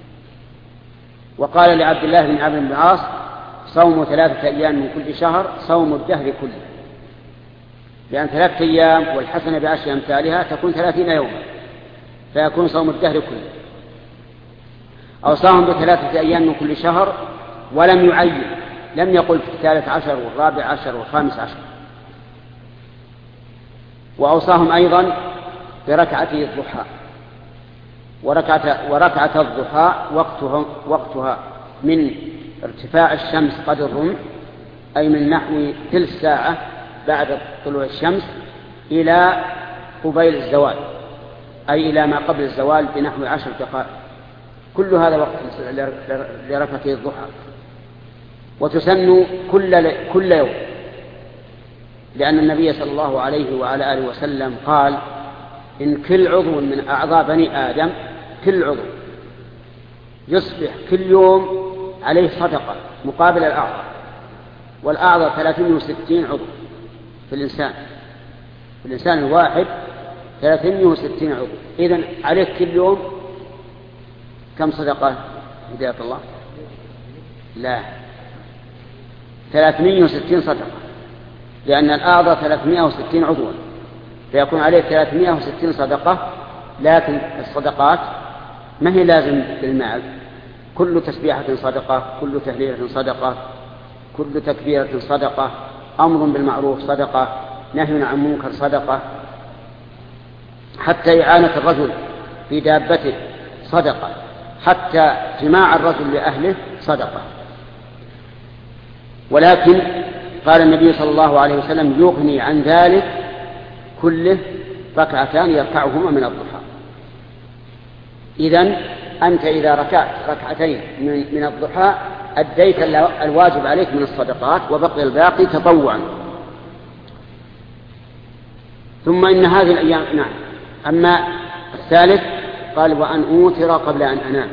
وقال لعبد الله بن عمرو بن العاص: صوم ثلاثة أيام من كل شهر صوم الدهر كله، لأن ثلاثة أيام والحسنة بعشر أمثالها تكون ثلاثين يوما، فيكون صوم الدهر كله. أوصاهم بثلاثة أيام من كل شهر ولم يعين، لم يقل في الثالث عشر والرابع عشر والخامس عشر. وأوصاهم أيضا بركعتي الضحى، وركعة, وركعة الضحى وقتها, وقتها من ارتفاع الشمس قدر الرمح، أي من نحو ثلث ساعة بعد طلوع الشمس إلى قبيل الزوال، أي إلى ما قبل الزوال بنحو عشر دقائق. كل هذا وقت لركعتي الضحى. وتسن كل كل يوم، لأن النبي صلى الله عليه وعلى آله وسلم قال: إن كل عضو من أعضاء بني آدم، كل عضو يصبح كل يوم عليه صدقة مقابل الأعضاء، والأعضاء ثلاثمائة وستين عضو في الإنسان، في الإنسان الواحد ثلاثمائة وستين عضو. إذن عليك كل يوم كم صدقة هداية الله؟ لا، ثلاثمائة وستين صدقة، لأن الأعضاء ثلاثمائة وستين عضوا، فيكون عليك ثلاثمائة وستين صدقة. لكن الصدقات ما هي لازم بالمال، كل تسبيحة صدقة، كل تهليلة صدقة، كل تكبيرة صدقة، أمر بالمعروف صدقة، نهي عن منكر صدقة، حتى إعانة الرجل في دابته صدقة، حتى جماع الرجل لأهله صدقة. ولكن قال النبي صلى الله عليه وسلم: يغني عن ذلك كله ركعتان يركعهما من الضحى. إذن أنت إذا ركعت ركعتين من الضحى أديت الواجب عليك من الصدقات، وبقي الباقي تطوعا. ثم إن هذه الأيام، نعم. أما الثالث قال: وأن أوتر قبل أن أنام.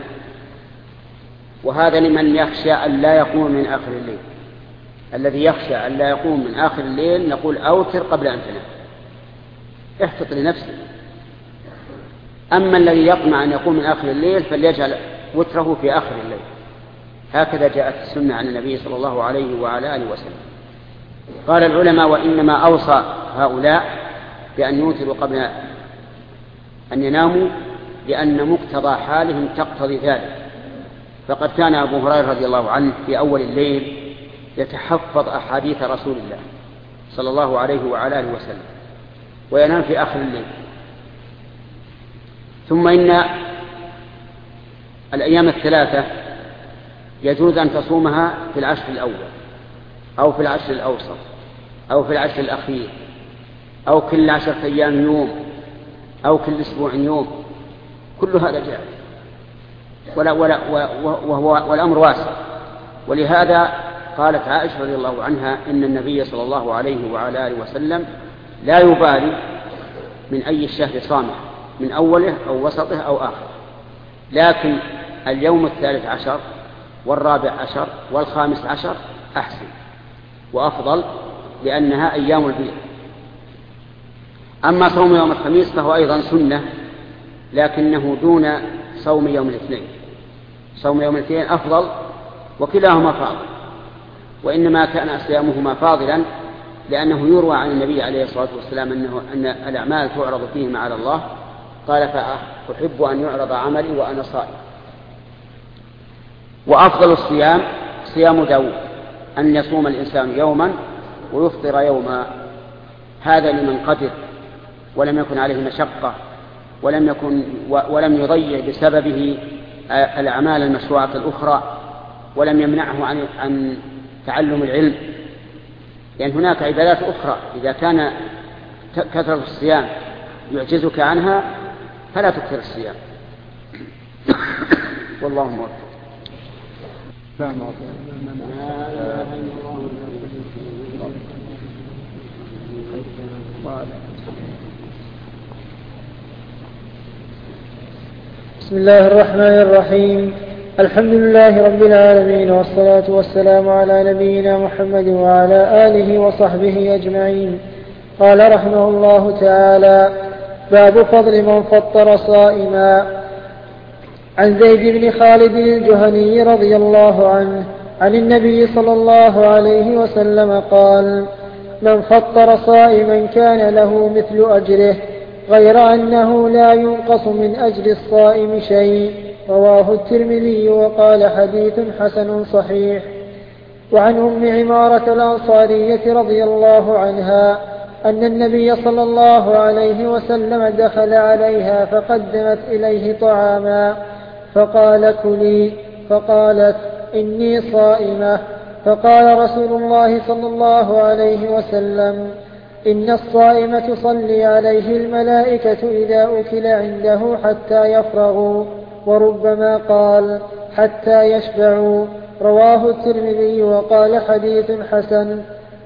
وهذا لمن يخشى أن لا يقوم من آخر الليل. الذي يخشى أن لا يقوم من آخر الليل نقول: أوتر قبل أن تنام، احفظ لنفسه. أما الذي يطمع أن يقوم من آخر الليل فليجعل وتره في آخر الليل. هكذا جاءت السنة عن النبي صلى الله عليه وعلى آله وسلم. قال العلماء: وإنما أوصى هؤلاء بأن يوتروا قبل أن يناموا لأن مقتضى حالهم تقتضي ذلك. فقد كان أبو هريرة رضي الله عنه في أول الليل يتحفظ أحاديث رسول الله صلى الله عليه وعلى آله وسلم، وينام في آخر الليل. ثم إن الأيام الثلاثة يجوز أن تصومها في العشر الأول، أو في العشر الأوسط، أو في العشر الأخير، أو كل عشرة أيام يوم، أو كل أسبوع يوم. كل هذا جائز، ولا ولا وهو والأمر واسع. ولهذا قالت عائشة رضي الله عنها: إن النبي صلى الله عليه وعلى آله وسلم لا يبالي من أي الشهر صامه، من أوله أو وسطه أو آخره، لكن اليوم الثالث عشر والرابع عشر والخامس عشر أحسن وأفضل، لأنها أيام البيض. أما صوم يوم الخميس فهو أيضا سنة، لكنه دون صوم يوم الاثنين. صوم يوم الاثنين أفضل، وكلاهما فاضل، وإنما كان صيامهما فاضلا لأنه يروى عن النبي عليه الصلاة والسلام أنه أن الأعمال تعرض فيهما على الله، قال: فأحب أن يعرض عملي وأنا صائم. وأفضل الصيام صيام داود، أن يصوم الإنسان يوما ويفطر يوما، هذا لمن قدر ولم يكن عليه مشقة، ولم يكن ولم يضيع بسببه الأعمال المشروعة الأخرى، ولم يمنعه عن عن تعلم العلم. لأن هناك عبادات أخرى إذا كان كثرة الصيام يعجزك عنها فلا تكثر الصيام. والله موفق. بسم الله الرحمن الرحيم. الحمد لله رب العالمين، والصلاة والسلام على نبينا محمد وعلى آله وصحبه أجمعين. قال رحمه الله تعالى: باب فضل من فطر صائما. عن زيد بن خالد الجهني رضي الله عنه عن النبي صلى الله عليه وسلم قال: من فطر صائما كان له مثل أجره، غير أنه لا ينقص من أجر الصائم شيء. رواه الترمذي وقال: حديث حسن صحيح. وعن أم عمارة الأنصارية رضي الله عنها أن النبي صلى الله عليه وسلم دخل عليها فقدمت إليه طعاما فقال: كلي، فقالت: إني صائمة. فقال رسول الله صلى الله عليه وسلم: إن الصائم تصلي عليه الملائكة إذا أكل عنده حتى يفرغوا، وربما قال حتى يشبعوا. رواه الترمذي وقال حديث حسن.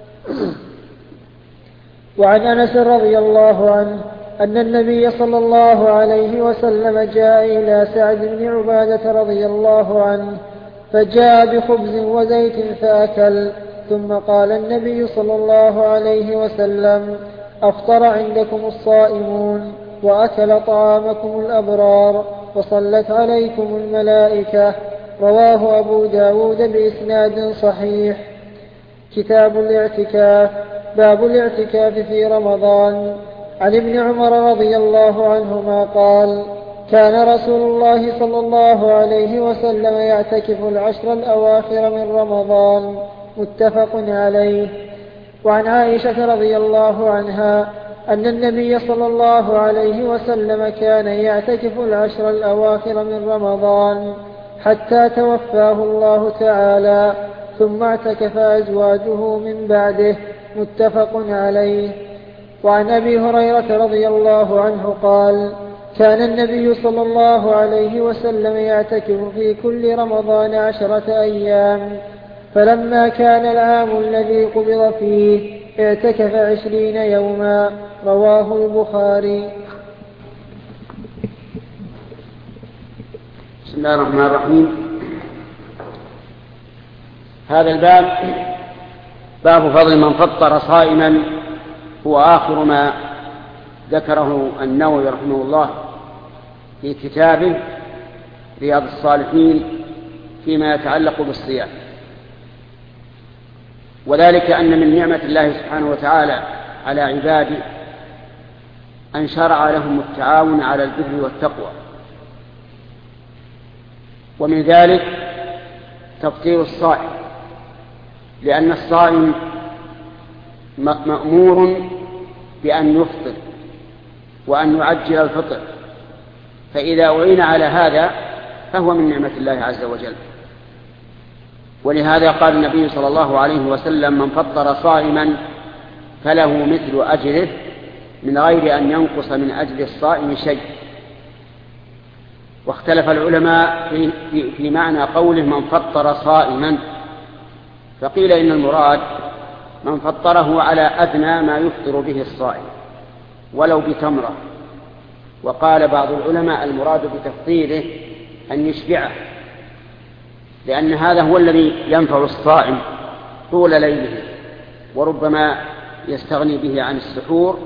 وعن أنس رضي الله عنه أن النبي صلى الله عليه وسلم جاء إلى سعد بن عبادة رضي الله عنه فجاء بخبز وزيت فأكل، ثم قال النبي صلى الله عليه وسلم: أفطر عندكم الصائمون وأكل طعامكم الأبرار وصلت عليكم الملائكة. رواه أبو داود بإسناد صحيح. كتاب الاعتكاف. باب الاعتكاف في رمضان. عن ابن عمر رضي الله عنهما قال: كان رسول الله صلى الله عليه وسلم يعتكف العشر الأواخر من رمضان. متفق عليه. وعن عائشة رضي الله عنها أن النبي صلى الله عليه وسلم كان يعتكف العشر الأواخر من رمضان حتى توفاه الله تعالى، ثم اعتكف أزواجه من بعده. متفق عليه. وعن أبي هريرة رضي الله عنه قال: كان النبي صلى الله عليه وسلم يعتكف في كل رمضان عشرة أيام، فلما كان العام الذي قبض فيه اعتكف عشرين يوما. رواه البخاري. بسم الله الرحمن الرحيم. هذا الباب باب فضل من فطر صائما، هو آخر ما ذكره النووي رحمه الله في كتابه رياض الصالحين فيما يتعلق بالصيام، وذلك أن من نعمة الله سبحانه وتعالى على عباده أن شرع لهم التعاون على البر والتقوى، ومن ذلك تفطير الصائم، لأن الصائم مأمور بأن يفطر وأن يعجل الفطر، فإذا أعين على هذا فهو من نعمة الله عز وجل. ولهذا قال النبي صلى الله عليه وسلم: من فطر صائما فله مثل أجره من غير أن ينقص من أجر الصائم شيء. واختلف العلماء في, في, في معنى قوله من فطر صائما، فقيل إن المراد من فطره على أدنى ما يفطر به الصائم ولو بتمرة، وقال بعض العلماء المراد بتفطيره أن يشبعه، لأن هذا هو الذي ينفع الصائم طول ليله، وربما يستغني به عن السحور.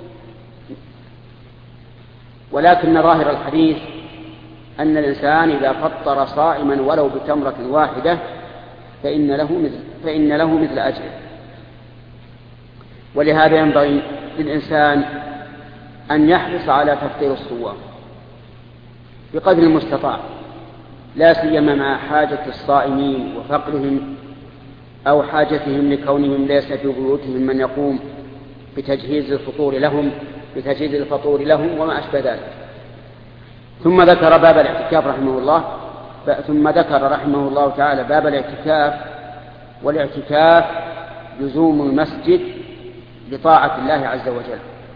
ولكن ظاهر الحديث أن الإنسان إذا فطر صائما ولو بتمرة واحدة فإن له مثل, فإن له مثل أجره. ولهذا ينبغي للإنسان أن يحرص على تفطير الصوام بقدر المستطاع، لا سيما مع حاجة الصائمين وفقرهم أو حاجتهم لكونهم ليس في بيوتهم من يقوم بتجهيز الفطور لهم بتجهيز الفطور لهم وما أشبه ذلك. ثم ذكر باب الاعتكاف رحمه الله ثم ذكر رحمه الله تعالى باب الاعتكاف. والاعتكاف لزوم المسجد لطاعة الله عز وجل،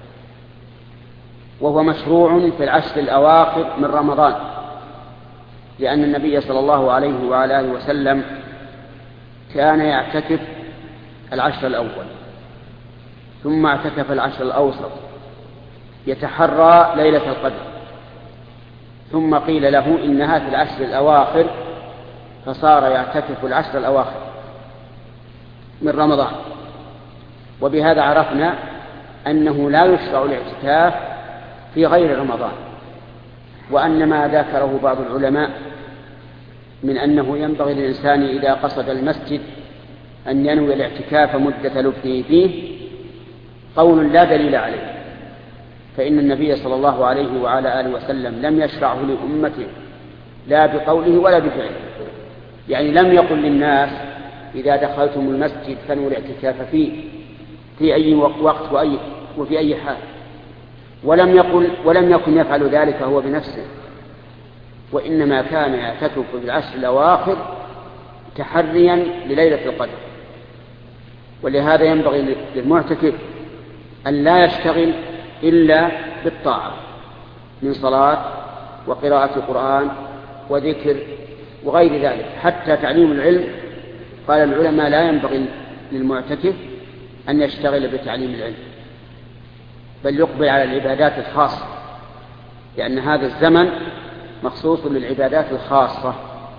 وهو مشروع في العشر الأواخر من رمضان، لأن النبي صلى الله عليه وعلى آله وسلم كان يعتكف العشر الأول، ثم اعتكف العشر الأوسط يتحرى ليلة القدر، ثم قيل له إنها في العشر الأواخر، فصار يعتكف العشر الأواخر من رمضان. وبهذا عرفنا أنه لا يشرع الاعتكاف في غير رمضان، وأن ما ذكره بعض العلماء من أنه ينبغي للإنسان إذا قصد المسجد أن ينوي الاعتكاف مدة لبثه فيه قول لا دليل عليه، فإن النبي صلى الله عليه وعلى آله وسلم لم يشرعه لأمته لا بقوله ولا بفعله، يعني لم يقل للناس إذا دخلتم المسجد فنووا الاعتكاف فيه في أي وقت وأي وفي أي حال، ولم يقل ولم يكن يفعل ذلك هو بنفسه، وإنما كان يعتكف في العشر الأواخر تحريا لليلة القدر. ولهذا ينبغي للمعتكف أن لا يشتغل إلا بالطاعة من صلاة وقراءة القرآن وذكر وغير ذلك. حتى تعليم العلم قال العلماء لا ينبغي للمعتكف أن يشتغل بتعليم العلم، بل يقبل على العبادات الخاصة، لأن هذا الزمن مخصوص للعبادات الخاصة.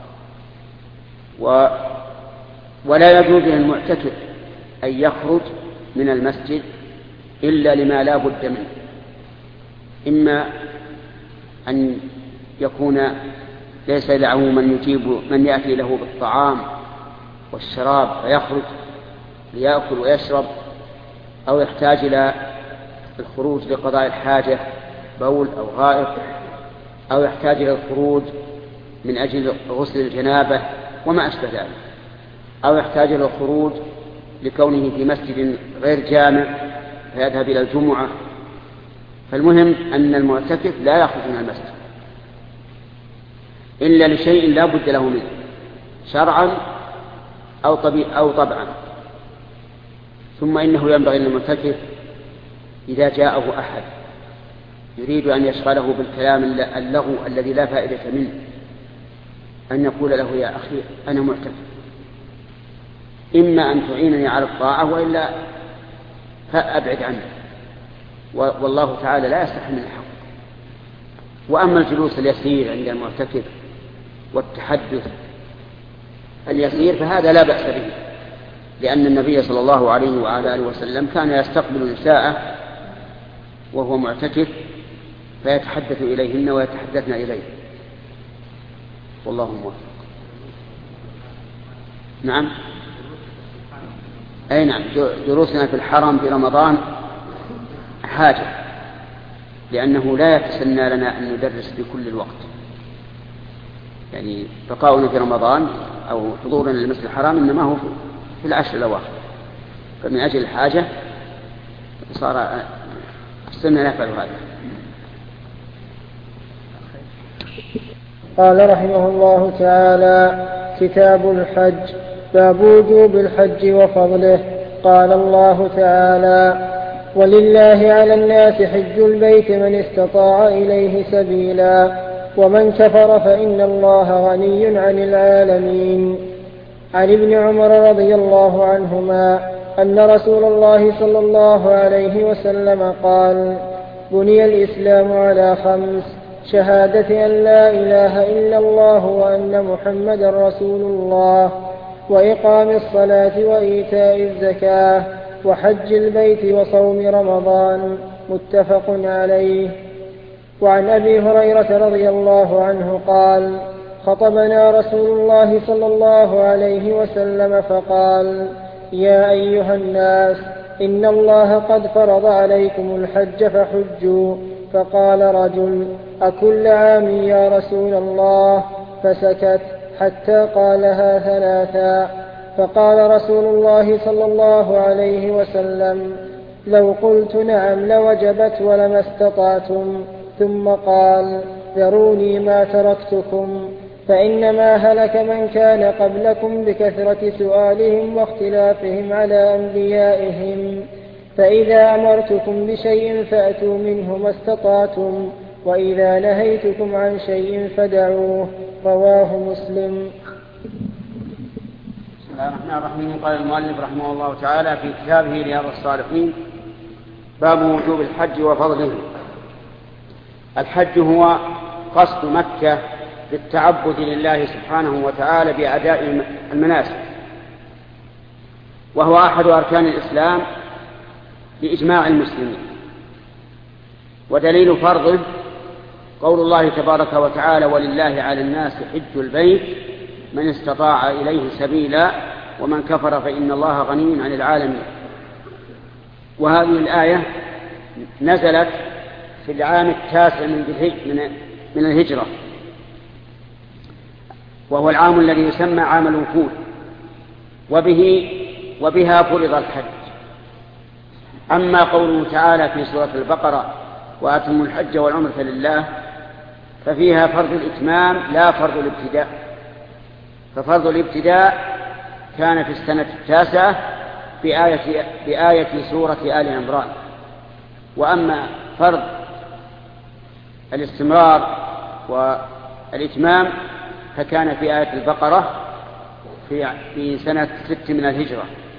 و... ولا يجوز للمعتكف أن يخرج من المسجد إلا لما لا بد منه، إما أن يكون ليس له من يجيب من يأتي له بالطعام والشراب فيخرج ليأكل ويشرب، أو يحتاج إلى الخروج لقضاء الحاجة بول أو غائط، أو يحتاج إلى الخروج من أجل غسل الجنابة وما أشبه ذلك، أو يحتاج إلى الخروج لكونه في مسجد غير جامع فيذهب إلى الجمعة. فالمهم أن المعتكف لا يخرج من المسجد إلا لشيء لا بد له منه شرعا أو طبيعي أو طبعا. ثم إنه ينبغي للمعتكف إذا جاءه أحد يريد أن يشغله بالكلام اللغو الذي لا فائدة منه أن يقول له: يا أخي أنا معتكف، إما أن تعينني على الطاعة وإلا فأبعد عنه، والله تعالى لا يستحي من الحق. وأما الجلوس اليسير عند المعتكف والتحدث اليسير فهذا لا بأس به، لأن النبي صلى الله عليه وعلى آله وسلم كان يستقبل نساءه وهو معتكف فيتحدث إليهن ويتحدثن إليه، والله موفق. نعم، أي نعم، دروسنا في الحرم في رمضان حاجة، لأنه لا يتسنى لنا أن ندرس في كل الوقت. يعني بقاؤنا في رمضان أو حضورنا للمسجد الحرام إنما هو في العشر الأواخر، فمن أجل الحاجة صار السنة نفعل هذا. قال رحمه الله تعالى: كتاب الحج. باب وجوب الحج وفضله. قال الله تعالى: ولله على الناس حج البيت من استطاع إليه سبيلا ومن كفر فإن الله غني عن العالمين. عن ابن عمر رضي الله عنهما أن رسول الله صلى الله عليه وسلم قال: بني الإسلام على خمس: شهادة أن لا إله إلا الله وأن محمدا رسول الله، وإقام الصلاة وإيتاء الزكاة، وحج البيت وصوم رمضان. متفق عليه. وعن أبي هريرة رضي الله عنه قال: خطبنا رسول الله صلى الله عليه وسلم فقال: يا أيها الناس، إن الله قد فرض عليكم الحج فحجوا. فقال رجل: أكل عام يا رسول الله؟ فسكت حتى قالها ثلاثا. فقال رسول الله صلى الله عليه وسلم: لو قلت نعم لوجبت ولما استطعتم. ثم قال: ذروني ما تركتكم، فإنما هلك من كان قبلكم بكثرة سؤالهم واختلافهم على أنبيائهم، فإذا أمرتكم بشيء فأتوا منه ما استطعتم، وإذا نهيتكم عن شيء فدعوه. رواه مسلم. بسم الله الرحمن الرحيم. قال المؤلف رحمه الله تعالى في كتابه رياض الصالحين: باب وجوب الحج وفضله. الحج هو قصد مكة للتعبد لله سبحانه وتعالى بأداء المناسك، وهو أحد أركان الإسلام بإجماع المسلمين. ودليل فرضه قول الله تبارك وتعالى: ولله على الناس حج البيت من استطاع إليه سبيلا ومن كفر فإن الله غني عن العالمين. وهذه الآية نزلت في العام التاسع من الهجرة، وهو العام الذي يسمى عام الوفود، وبه وبها فرض الحج. أما قوله تعالى في سورة البقرة: وأتموا الحج والعمرة لله، ففيها فرض الإتمام لا فرض الابتداء. ففرض الابتداء كان في السنة التاسعة بآية, بآية سورة آل عمران. وأما فرض الاستمرار والإتمام فكان في آية البقرة في, في سنة ست من الهجرة.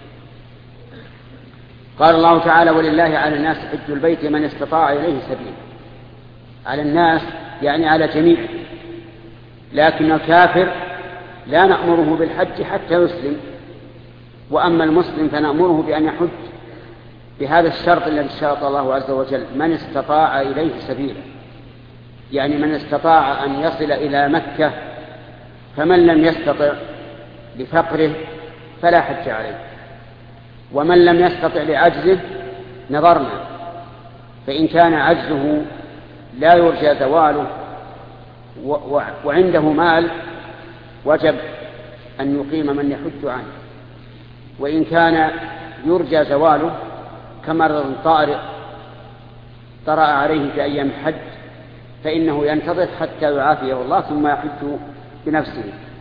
قال الله تعالى: ولله على الناس حج البيت من استطاع إليه سبيلا. على الناس يعني على جميع، لكن الكافر لا نأمره بالحج حتى يسلم، وأما المسلم فنأمره بأن يحج بهذا الشرط الذي شرط الله عز وجل: من استطاع إليه سبيلا، يعني من استطاع أن يصل إلى مكة، فمن لم يستطع لفقره فلا حج عليه، ومن لم يستطع لعجزه نظرنا، فإن كان عجزه لا يرجى زواله وعنده مال وجب أن يقيم من يحج عنه، وإن كان يرجى زواله كمرض طارئ طرأ عليه في أيام الحج فإنه ينتظر حتى يعافيه الله ثم يحج بنفسه.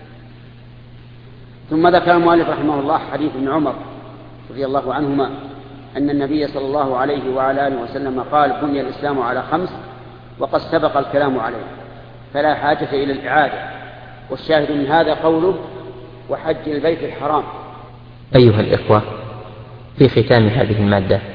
ثم ذكر المؤلف رحمه الله حديث ابن عمر رضي الله عنهما أن النبي صلى الله عليه وعلى آله وسلم قال: بني الإسلام على خمس وقد سبق الكلام عليه فلا حاجة إلى الإعادة. والشاهد من هذا قوله: وحج البيت الحرام. أيها الإخوة، في ختام هذه المادة